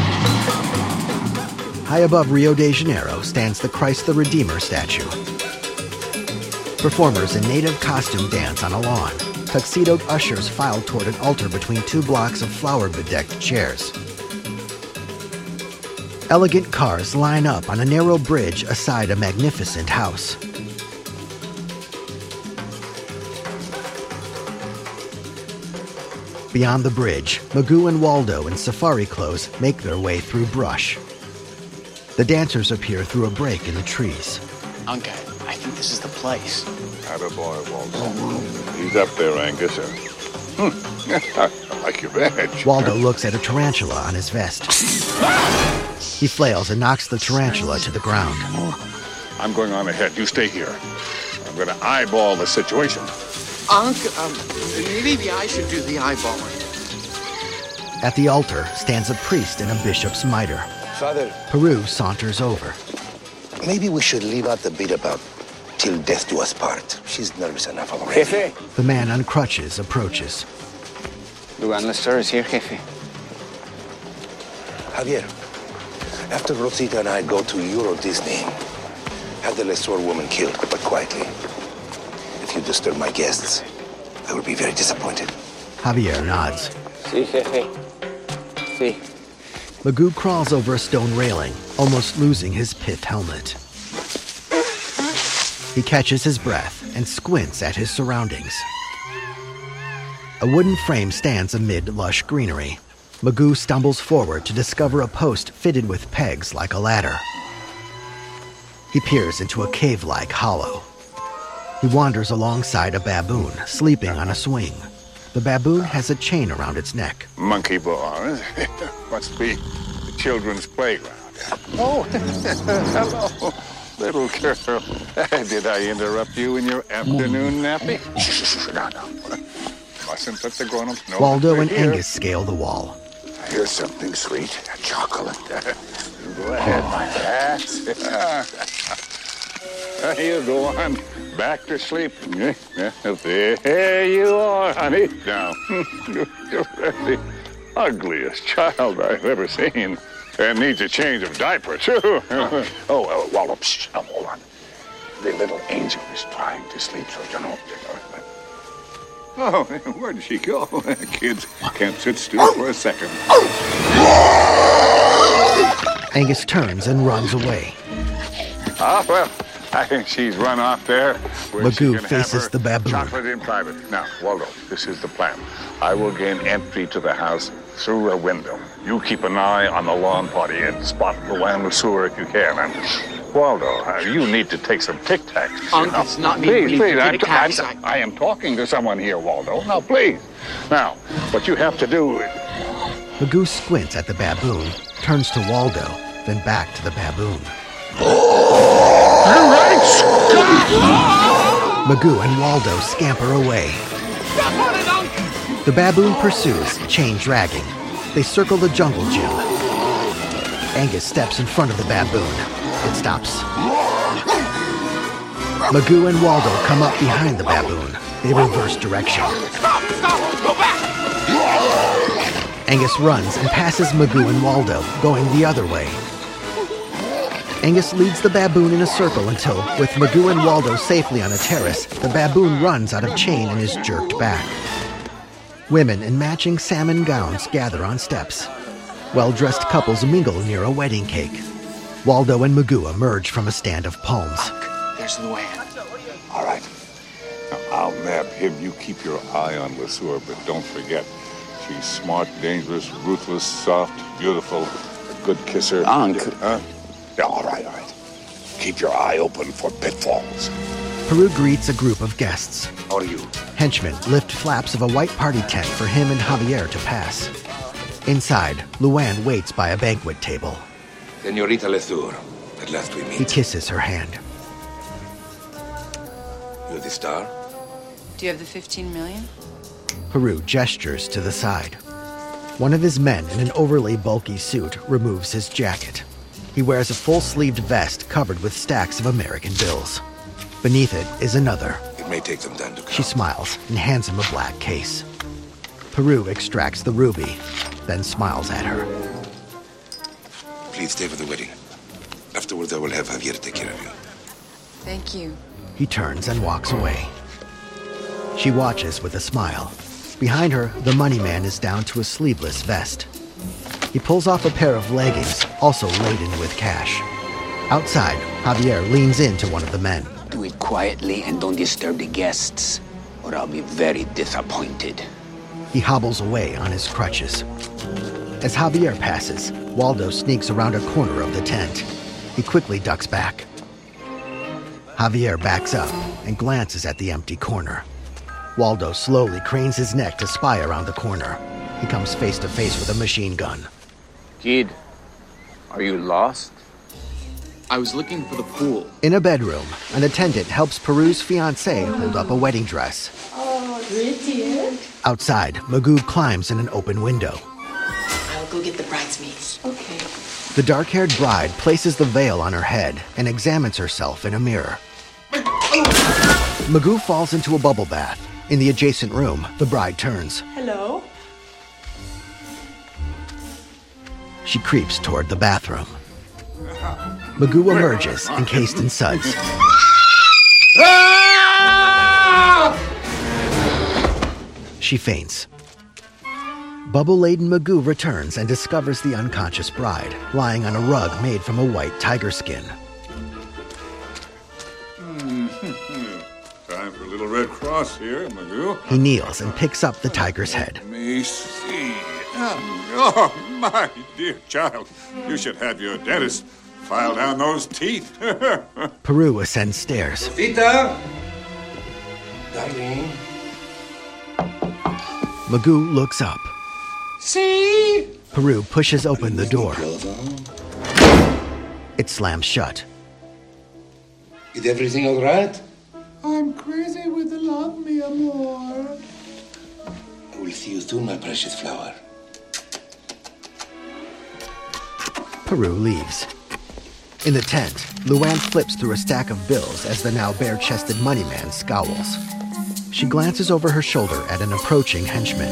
[SPEAKER 1] High above Rio de Janeiro stands the Christ the Redeemer statue. Performers in native costume dance on a lawn. Tuxedoed ushers file toward an altar between two blocks of flower-bedecked chairs. Elegant cars line up on a narrow bridge aside a magnificent house. Beyond the bridge, Magoo and Waldo in safari clothes make their way through brush. The dancers appear through a break in the trees.
[SPEAKER 17] Uncle, I think this is the place.
[SPEAKER 6] Attaboy, Waldo. He's up there, Angus. I like your badge.
[SPEAKER 1] Waldo looks at a tarantula on his vest. He flails and knocks the tarantula to the ground.
[SPEAKER 6] I'm going on ahead. You stay here. I'm going to eyeball the situation.
[SPEAKER 20] Maybe I should do the eyeballing.
[SPEAKER 1] At the altar stands a priest in a bishop's mitre.
[SPEAKER 5] Father.
[SPEAKER 1] Peru saunters over.
[SPEAKER 5] Maybe we should leave out the bit about till death do us part. She's nervous enough already.
[SPEAKER 1] The man on crutches approaches.
[SPEAKER 21] Luann LeSueur is here, Jefe.
[SPEAKER 5] Javier, after Rosita and I go to Euro Disney, have the LeSueur woman killed, but quietly. If you disturb my guests, I will be very disappointed.
[SPEAKER 1] Javier nods.
[SPEAKER 21] Si, Jefe. Si.
[SPEAKER 1] Magoo crawls over a stone railing, almost losing his pith helmet. He catches his breath and squints at his surroundings. A wooden frame stands amid lush greenery. Magoo stumbles forward to discover a post fitted with pegs like a ladder. He peers into a cave-like hollow. He wanders alongside a baboon, sleeping on a swing. The baboon has a chain around its neck.
[SPEAKER 6] Monkey bars. Must be the children's playground. Oh, hello, little girl. Did I interrupt you in your afternoon nappy? No. Mustn't let the grown-ups know.
[SPEAKER 1] Waldo and Angus scale the wall.
[SPEAKER 6] Here's something sweet. Chocolate. Go ahead. You go on. Back to sleep. There you are, honey. Now, you're the ugliest child I've ever seen. And needs a change of diaper, too. Waldo, hold on. The little angel is trying to sleep, so you know. Oh, where did she go? Kids can't sit still for a second.
[SPEAKER 1] Angus turns and runs away.
[SPEAKER 6] Well, I think she's run off there.
[SPEAKER 1] Magoo faces the baboon.
[SPEAKER 6] Chocolate in private. Now, Waldo, this is the plan. I will gain entry to the house through a window. You keep an eye on the lawn party and spot Luann LeSueur if you can. And Waldo, you need to take some Tic Tacs.
[SPEAKER 20] It's not me.
[SPEAKER 6] Please, I am talking to someone here, Waldo. Now, please. Now, what you have to do is...
[SPEAKER 1] Magoo squints at the baboon, turns to Waldo, then back to the baboon. Magoo and Waldo scamper away. The baboon pursues, chain dragging. They circle the jungle gym. Angus steps in front of the baboon. It stops. Magoo and Waldo come up behind the baboon. They reverse direction.
[SPEAKER 6] Stop! Go back!
[SPEAKER 1] Angus runs and passes Magoo and Waldo, going the other way. Angus leads the baboon in a circle until, with Magoo and Waldo safely on a terrace, the baboon runs out of chain and is jerked back. Women in matching salmon gowns gather on steps. Well-dressed couples mingle near a wedding cake. Waldo and Magoo emerge from a stand of palms.
[SPEAKER 17] There's Luann.
[SPEAKER 6] All right. Now, I'll nab him. You keep your eye on LeSueur, but don't forget, she's smart, dangerous, ruthless, soft, beautiful, a good kisser.
[SPEAKER 17] Unc.
[SPEAKER 6] Huh? Yeah, all right. Keep your eye open for pitfalls.
[SPEAKER 1] Peru greets a group of guests.
[SPEAKER 6] How are you?
[SPEAKER 1] Henchmen lift flaps of a white party tent for him and Javier to pass. Inside, Luann waits by a banquet table.
[SPEAKER 15] Senorita LeSueur, at last we meet.
[SPEAKER 1] He kisses her hand.
[SPEAKER 15] You're the star?
[SPEAKER 13] Do you have the 15 million?
[SPEAKER 1] Peru gestures to the side. One of his men in an overly bulky suit removes his jacket. He wears a full-sleeved vest covered with stacks of American bills. Beneath it is another.
[SPEAKER 15] It may take some time to come.
[SPEAKER 1] She smiles and hands him a black case. Peru extracts the ruby, then smiles at her.
[SPEAKER 15] Please stay for the wedding. Afterwards, I will have Javier take care of you.
[SPEAKER 13] Thank you.
[SPEAKER 1] He turns and walks away. She watches with a smile. Behind her, the money man is down to a sleeveless vest. He pulls off a pair of leggings, also laden with cash. Outside, Javier leans into one of the men.
[SPEAKER 5] Do it quietly and don't disturb the guests, or I'll be very disappointed.
[SPEAKER 1] He hobbles away on his crutches. As Javier passes, Waldo sneaks around a corner of the tent. He quickly ducks back. Javier backs up and glances at the empty corner. Waldo slowly cranes his neck to spy around the corner. He comes face to face with a machine gun.
[SPEAKER 20] Kid, are you lost? I was looking for the pool.
[SPEAKER 1] In a bedroom, an attendant helps Peru's fiancée hold up a wedding dress.
[SPEAKER 16] Oh, pretty.
[SPEAKER 1] Outside, Magoo climbs in an open window.
[SPEAKER 3] I'll go get the bridesmaids.
[SPEAKER 16] Okay.
[SPEAKER 1] The dark-haired bride places the veil on her head and examines herself in a mirror. Magoo falls into a bubble bath. In the adjacent room, the bride turns.
[SPEAKER 3] Hello?
[SPEAKER 1] She creeps toward the bathroom. Magoo emerges, encased in suds. She faints. Bubble-laden Magoo returns and discovers the unconscious bride, lying on a rug made from a white tiger skin.
[SPEAKER 6] Time for a little Red Cross here, Magoo.
[SPEAKER 1] He kneels and picks up the tiger's head.
[SPEAKER 6] Let me see. Oh, my dear child. You should have your dentist file down those teeth.
[SPEAKER 1] Peru ascends stairs.
[SPEAKER 15] Vita! Darling.
[SPEAKER 1] Magoo looks up.
[SPEAKER 15] See?
[SPEAKER 1] Peru pushes open the door. It slams shut.
[SPEAKER 15] Is everything all right?
[SPEAKER 11] I'm crazy with the love, mi amor.
[SPEAKER 15] I will see you soon, my precious flower.
[SPEAKER 1] Peru leaves. In the tent, Luann flips through a stack of bills as the now bare-chested money man scowls. She glances over her shoulder at an approaching henchman.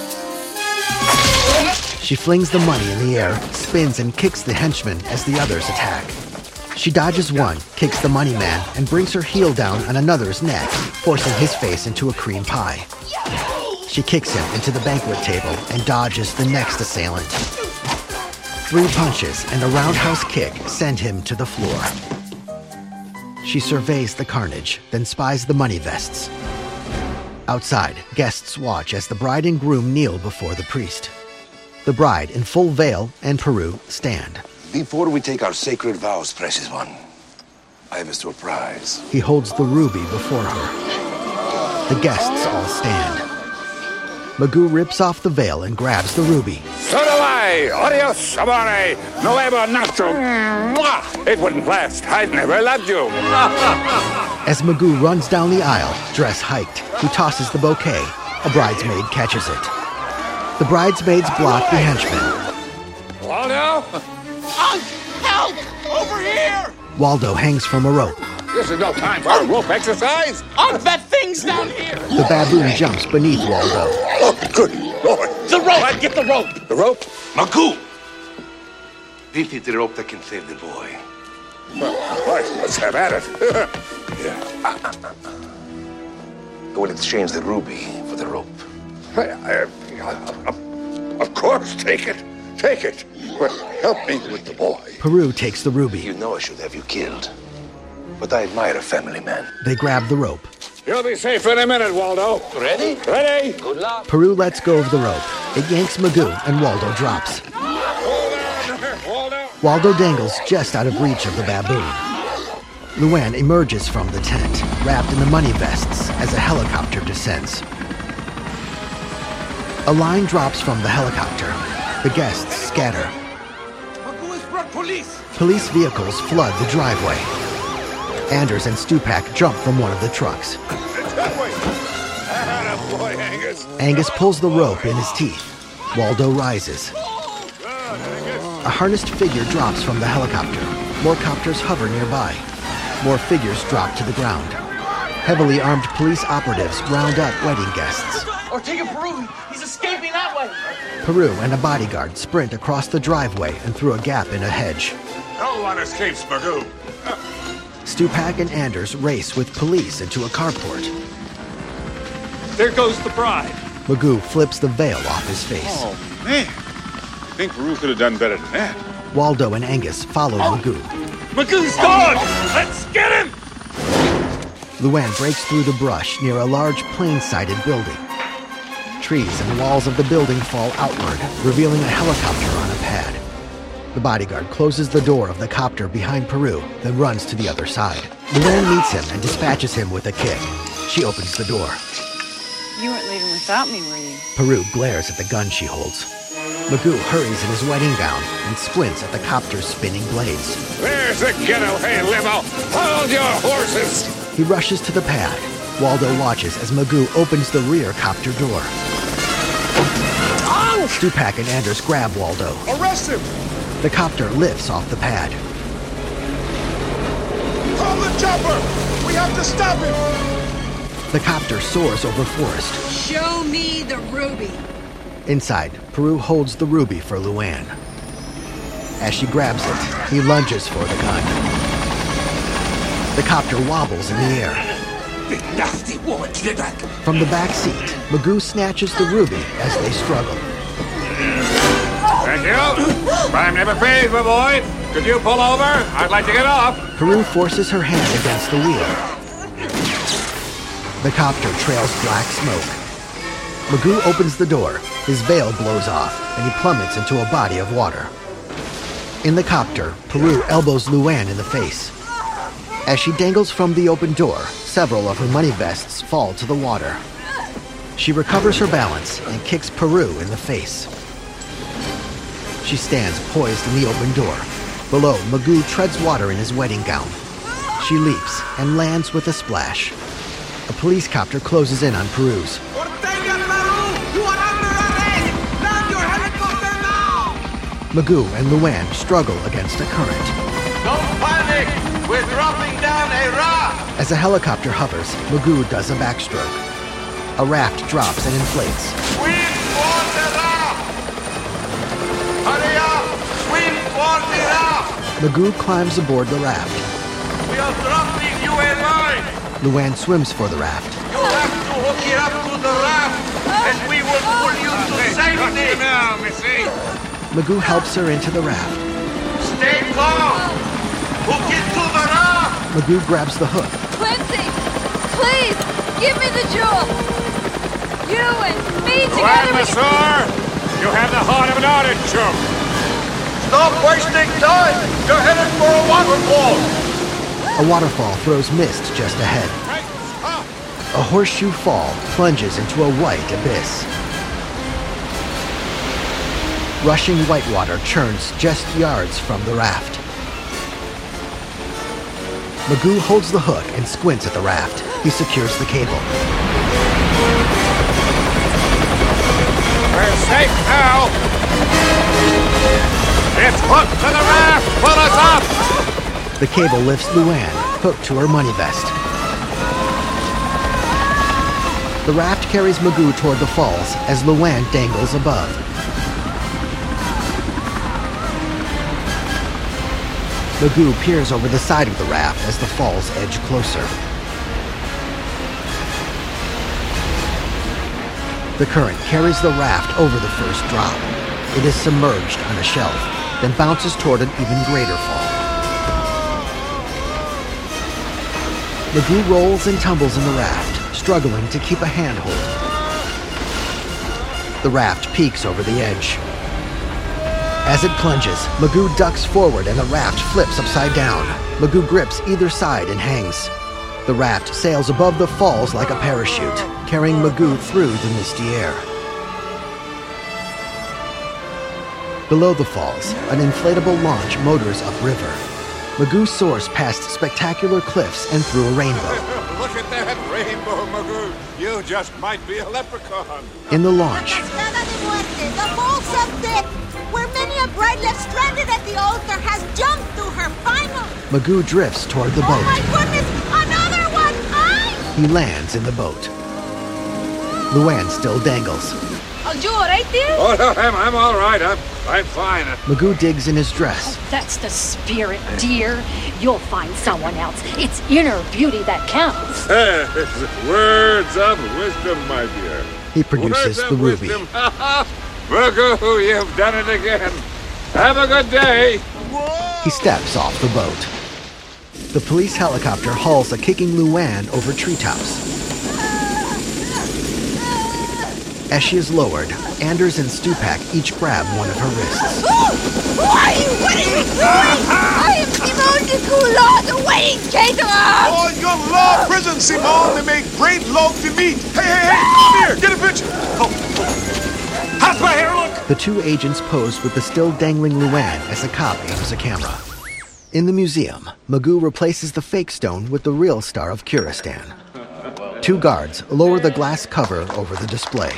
[SPEAKER 1] She flings the money in the air, spins and kicks the henchman as the others attack. She dodges one, kicks the money man, and brings her heel down on another's neck, forcing his face into a cream pie. She kicks him into the banquet table and dodges the next assailant. 3 punches and a roundhouse kick send him to the floor. She surveys the carnage, then spies the money vests. Outside, guests watch as the bride and groom kneel before the priest. The bride, in full veil, and Peru stand.
[SPEAKER 15] Before we take our sacred vows, precious one, I have a surprise.
[SPEAKER 1] He holds the ruby before her. The guests all stand. Magoo rips off the veil and grabs the ruby.
[SPEAKER 6] So do I. Adios, amore. Nuevo nacho. Mwah! It wouldn't last. I'd never loved you.
[SPEAKER 1] As Magoo runs down the aisle, dress hiked, he tosses the bouquet. A bridesmaid catches it. The bridesmaids block the henchman.
[SPEAKER 6] Waldo? Help! Over here!
[SPEAKER 1] Waldo hangs from a rope.
[SPEAKER 6] This is no time for a rope exercise.
[SPEAKER 17] Oh, that thing's down here.
[SPEAKER 1] The baboon jumps beneath Waldo.
[SPEAKER 6] Oh, good Lord.
[SPEAKER 17] The rope! Get the rope!
[SPEAKER 6] The rope?
[SPEAKER 15] Magoo! This is the rope that can save the boy.
[SPEAKER 6] All right, let's have at it.
[SPEAKER 15] Yeah. I will exchange the ruby for the rope.
[SPEAKER 6] Of course, take it. Take it. But help me with the boy.
[SPEAKER 1] Peru takes the ruby.
[SPEAKER 15] You know I should have you killed. But I admire a family man.
[SPEAKER 1] They grab the rope.
[SPEAKER 6] You'll be safe in a minute, Waldo.
[SPEAKER 15] Ready?
[SPEAKER 6] Ready?
[SPEAKER 15] Good luck.
[SPEAKER 1] Peru lets go of the rope. It yanks Magoo, and Waldo drops. Waldo dangles just out of reach of the baboon. Luann emerges from the tent, wrapped in the money vests, as a helicopter descends. A line drops from the helicopter. The guests scatter. Police vehicles flood the driveway. Anders and Stupak jump from one of the trucks.
[SPEAKER 6] Boy, Angus.
[SPEAKER 1] Angus pulls the rope in his teeth. Waldo rises. A harnessed figure drops from the helicopter. More copters hover nearby. More figures drop to the ground. Heavily armed police operatives round up wedding guests.
[SPEAKER 17] Ortega Peru, he's escaping that way.
[SPEAKER 1] Peru and a bodyguard sprint across the driveway and through a gap in a hedge.
[SPEAKER 6] No one escapes, Magoo.
[SPEAKER 1] Stupak and Anders race with police into a carport.
[SPEAKER 12] There goes the bride.
[SPEAKER 1] Magoo flips the veil off his face.
[SPEAKER 11] Oh, man. I think Peru could have done better than that.
[SPEAKER 1] Waldo and Angus follow Magoo.
[SPEAKER 12] Magoo's gone! Let's get him!
[SPEAKER 1] Luann breaks through the brush near a large plain-sided building. Trees and walls of the building fall outward, revealing a helicopter on a pad. The bodyguard closes the door of the copter behind Peru, then runs to the other side. Luann meets him and dispatches him with a kick. She opens the door.
[SPEAKER 13] You weren't leaving without me, were you?
[SPEAKER 1] Peru glares at the gun she holds. Magoo hurries in his wedding gown and splints at the copter's spinning blades.
[SPEAKER 6] There's the getaway limo. Hold your horses.
[SPEAKER 1] He rushes to the pad. Waldo watches as Magoo opens the rear copter door. Stupak and Anders grab Waldo.
[SPEAKER 11] Arrest him!
[SPEAKER 1] The copter lifts off the pad.
[SPEAKER 11] Call the chopper! We have to stop him!
[SPEAKER 1] The copter soars over forest.
[SPEAKER 19] Show me the ruby.
[SPEAKER 1] Inside, Peru holds the ruby for Luann. As she grabs it, he lunges for the gun. The copter wobbles in the air.
[SPEAKER 6] Big nasty woman, get back.
[SPEAKER 1] From the back seat, Magoo snatches the ruby as they struggle.
[SPEAKER 6] Thank you. Crime never pays, my boy. Could you pull over? I'd like to get off.
[SPEAKER 1] Peru forces her hand against the wheel. The copter trails black smoke. Magoo opens the door. His veil blows off, and he plummets into a body of water. In the copter, Peru elbows Luann in the face. As she dangles from the open door, several of her money vests fall to the water. She recovers her balance and kicks Peru in the face. She stands poised in the open door. Below, Magoo treads water in his wedding gown. She leaps and lands with a splash. A police copter closes in on Peru's. Magoo and Luann struggle against a current.
[SPEAKER 2] Don't panic! We're dropping down a raft!
[SPEAKER 1] As a helicopter hovers, Magoo does a backstroke. A raft drops and inflates.
[SPEAKER 2] Swim for the raft! Hurry up! Swim for the raft!
[SPEAKER 1] Magoo climbs aboard the raft.
[SPEAKER 2] We are dropping you a line!
[SPEAKER 1] Luann swims for the raft.
[SPEAKER 2] You have to hook it up to the raft, and we will pull you to safety!
[SPEAKER 6] Now, Missy.
[SPEAKER 1] Magoo helps her into the raft.
[SPEAKER 2] Stay calm! Hook it to the raft!
[SPEAKER 1] Magoo grabs the hook.
[SPEAKER 16] Quincy, please, give me the jewel. You and me
[SPEAKER 6] Well,
[SPEAKER 16] together.
[SPEAKER 6] monsieur, you have the heart of an artichoke.
[SPEAKER 2] Stop wasting time! You're headed for a waterfall!
[SPEAKER 1] A waterfall throws mist just ahead. A horseshoe fall plunges into a white abyss. Rushing white water churns just yards from the raft. Magoo holds the hook and squints at the raft. He secures the cable.
[SPEAKER 6] We're safe now. It's hooked to the raft. Pull us up.
[SPEAKER 1] The cable lifts Luann, hooked to her money vest. The raft carries Magoo toward the falls as Luann dangles above. Magoo peers over the side of the raft as the falls edge closer. The current carries the raft over the first drop. It is submerged on a shelf, then bounces toward an even greater fall. Magoo rolls and tumbles in the raft, struggling to keep a handhold. The raft peaks over the edge. As it plunges, Magoo ducks forward and the raft flips upside down. Magoo grips either side and hangs. The raft sails above the falls like a parachute, carrying Magoo through the misty air. Below the falls, an inflatable launch motors upriver. Magoo soars past spectacular cliffs and through a rainbow.
[SPEAKER 2] Look at that rainbow, Magoo. You just might be a leprechaun.
[SPEAKER 1] In the launch,
[SPEAKER 4] The balsa pit, where many a bride left stranded at the altar has jumped through her final.
[SPEAKER 1] Magoo drifts toward the
[SPEAKER 4] Oh
[SPEAKER 1] boat.
[SPEAKER 4] my goodness, another one!
[SPEAKER 1] He lands in the boat. Luann still dangles.
[SPEAKER 4] Are you all right there?
[SPEAKER 6] Oh, no, I'm all right. I'm fine.
[SPEAKER 1] Magoo digs in his dress.
[SPEAKER 22] That's the spirit, dear. You'll find someone else. It's inner beauty that counts.
[SPEAKER 6] Words of wisdom, my dear.
[SPEAKER 1] He produces the ruby.
[SPEAKER 6] Magoo, you've done it again. Have a good day.
[SPEAKER 1] He steps off the boat. The police helicopter hauls a kicking Luann over treetops. As she is lowered, Anders and Stupak each grab one of her wrists.
[SPEAKER 4] What are you doing? I am Simone de Coulon, the wedding caterer!
[SPEAKER 11] Oh, your law prison, Simone. They make great loaves of meat. Hey, come here, get a picture. How's my hair look?
[SPEAKER 1] The two agents pose with the still dangling Luann as a cop aims a camera. In the museum, Magoo replaces the fake stone with the real Star of Kuristan. Two guards lower the glass cover over the display.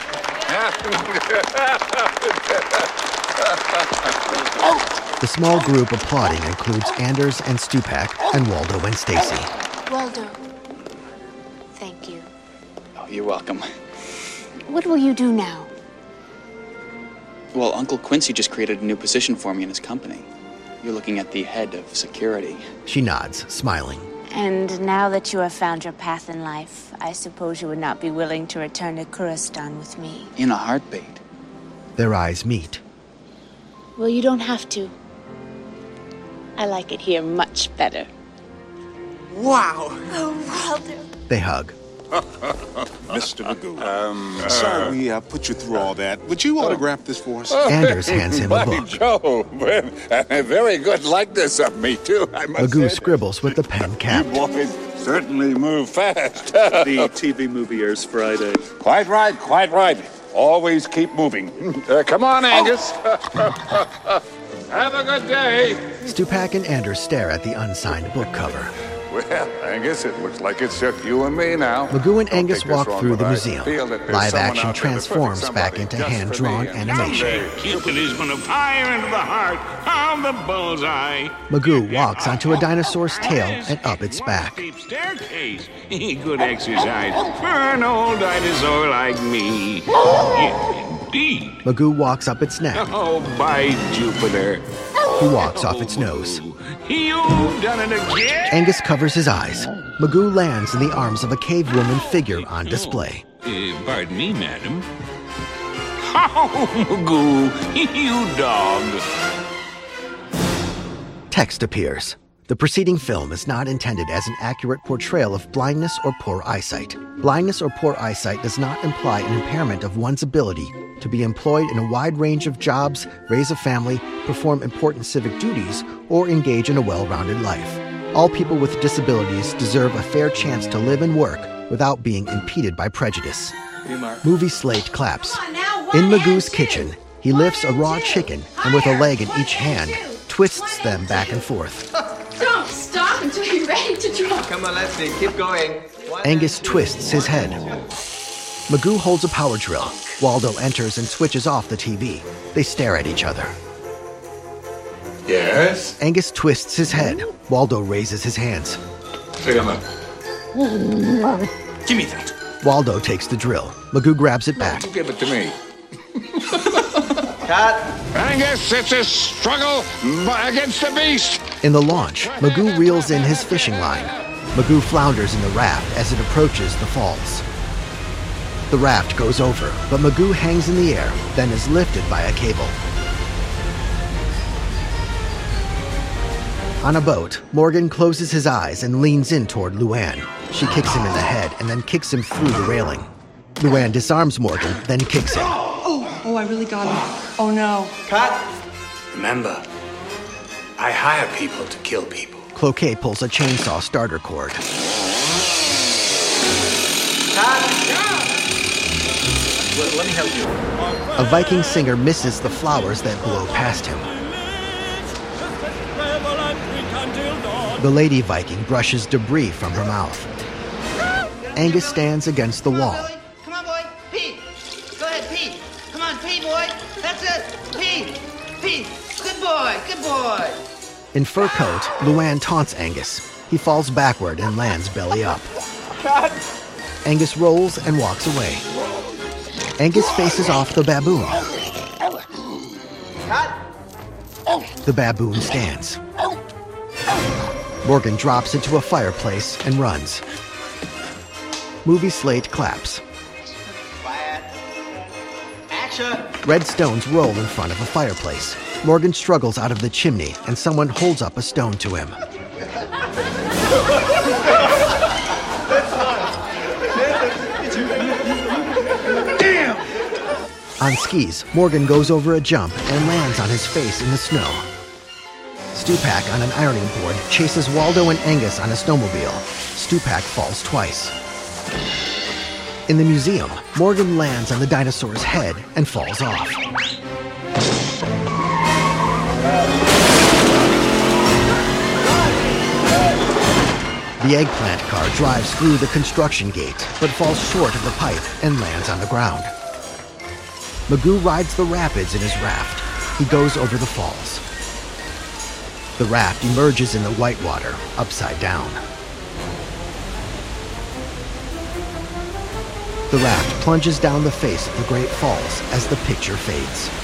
[SPEAKER 1] The small group applauding includes Anders and Stupak and Waldo and Stacy.
[SPEAKER 8] Waldo, thank you.
[SPEAKER 7] Oh, you're welcome.
[SPEAKER 8] What will you do now?
[SPEAKER 7] Well, Uncle Quincy just created a new position for me in his company. You're looking at the head of security.
[SPEAKER 1] She nods, smiling.
[SPEAKER 8] And now that you have found your path in life, I suppose you would not be willing to return to Kuristan with me.
[SPEAKER 7] In a heartbeat.
[SPEAKER 1] Their eyes meet.
[SPEAKER 8] Well, you don't have to. I like it here much better.
[SPEAKER 11] Wow.
[SPEAKER 8] Oh, Waldo.
[SPEAKER 1] They hug.
[SPEAKER 11] Mr. Magoo, sorry we put you through all that. Would you autograph this for us?
[SPEAKER 1] Anders hands him a
[SPEAKER 6] By
[SPEAKER 1] book.
[SPEAKER 6] Jove, a very good likeness of me, too, I must
[SPEAKER 1] Magoo
[SPEAKER 6] say.
[SPEAKER 1] scribbles with the pen capped.
[SPEAKER 6] You boys certainly move fast.
[SPEAKER 12] The TV movie airs Friday.
[SPEAKER 6] Quite right, quite right. Always keep moving. Come on, Angus. Have a good day.
[SPEAKER 1] Stupak and Anders stare at the unsigned book cover.
[SPEAKER 6] Well, Angus, it looks like it's just you and me now.
[SPEAKER 1] Magoo and
[SPEAKER 6] Don't
[SPEAKER 1] Angus
[SPEAKER 6] take this
[SPEAKER 1] walk
[SPEAKER 6] wrong,
[SPEAKER 1] through the
[SPEAKER 6] but I
[SPEAKER 1] museum.
[SPEAKER 6] feel that there's
[SPEAKER 1] Live
[SPEAKER 6] someone
[SPEAKER 1] action
[SPEAKER 6] out there, the perfect
[SPEAKER 1] transforms back
[SPEAKER 6] somebody
[SPEAKER 1] into
[SPEAKER 6] just for
[SPEAKER 1] hand-drawn
[SPEAKER 6] me, and
[SPEAKER 1] animation.
[SPEAKER 23] Cupid is gonna fire into the heart of the bullseye.
[SPEAKER 1] Magoo walks onto a dinosaur's tail and up its back.
[SPEAKER 23] Steep staircase. Good exercise for an old dinosaur like me. Indeed.
[SPEAKER 1] Magoo walks up its neck.
[SPEAKER 23] Oh, by Jupiter.
[SPEAKER 1] He walks off its nose.
[SPEAKER 23] You've done it again.
[SPEAKER 1] Angus covers his eyes. Magoo lands in the arms of a cave woman figure on display.
[SPEAKER 23] Pardon me, madam. Oh, Magoo, you dog.
[SPEAKER 1] Text appears. The preceding film is not intended as an accurate portrayal of blindness or poor eyesight. Blindness or poor eyesight does not imply an impairment of one's ability to be employed in a wide range of jobs, raise a family, perform important civic duties, or engage in a well-rounded life. All people with disabilities deserve a fair chance to live and work without being impeded by prejudice. Movie slate claps. In Magoo's kitchen, he lifts a raw chicken and with a leg in each hand, twists them back and forth.
[SPEAKER 24] Don't stop until you're ready to drop.
[SPEAKER 25] Come on, let's see. Keep going.
[SPEAKER 1] Angus twists his head. Magoo holds a power drill. Waldo enters and switches off the TV. They stare at each other.
[SPEAKER 2] Yes?
[SPEAKER 1] Angus twists his head. Waldo raises his hands.
[SPEAKER 2] Pick him up.
[SPEAKER 17] Give me that.
[SPEAKER 1] Waldo takes the drill. Magoo grabs it back.
[SPEAKER 2] Give it to me.
[SPEAKER 6] Cut. Angus, it's a struggle against the beast.
[SPEAKER 1] In the launch, Magoo reels in his fishing line. Magoo flounders in the raft as it approaches the falls. The raft goes over, but Magoo hangs in the air, then is lifted by a cable. On a boat, Morgan closes his eyes and leans in toward Luann. She kicks him in the head and then kicks him through the railing. Luann disarms Morgan, then kicks him.
[SPEAKER 19] Oh, I really got him. Oh, no.
[SPEAKER 15] Cut! Remember, I hire people to kill people.
[SPEAKER 1] Cloquet pulls a chainsaw starter cord.
[SPEAKER 17] Let me help you.
[SPEAKER 1] A Viking singer misses the flowers that blow past him. The lady Viking brushes debris from her mouth. Angus stands against the wall.
[SPEAKER 9] Come on, boy. Pee. Go ahead, pee. Come on, pee, boy. That's it. Pee. Pee. Good boy. Good boy.
[SPEAKER 1] In fur coat, Luann taunts Angus. He falls backward and lands belly up.
[SPEAKER 9] Cut.
[SPEAKER 1] Angus rolls and walks away. Angus faces off the baboon.
[SPEAKER 9] Cut.
[SPEAKER 1] The baboon stands. Morgan drops into a fireplace and runs. Movie slate claps.
[SPEAKER 9] Quiet. Action.
[SPEAKER 1] Red stones roll in front of a fireplace. Morgan struggles out of the chimney and someone holds up a stone to him.
[SPEAKER 9] Damn!
[SPEAKER 1] On skis, Morgan goes over a jump and lands on his face in the snow. Stupak on an ironing board chases Waldo and Angus on a snowmobile. Stupak falls twice. In the museum, Morgan lands on the dinosaur's head and falls off. The eggplant car drives through the construction gate, but falls short of the pipe and lands on the ground. Magoo rides the rapids in his raft. He goes over the falls. The raft emerges in the whitewater, upside down. The raft plunges down the face of the Great Falls as the picture fades.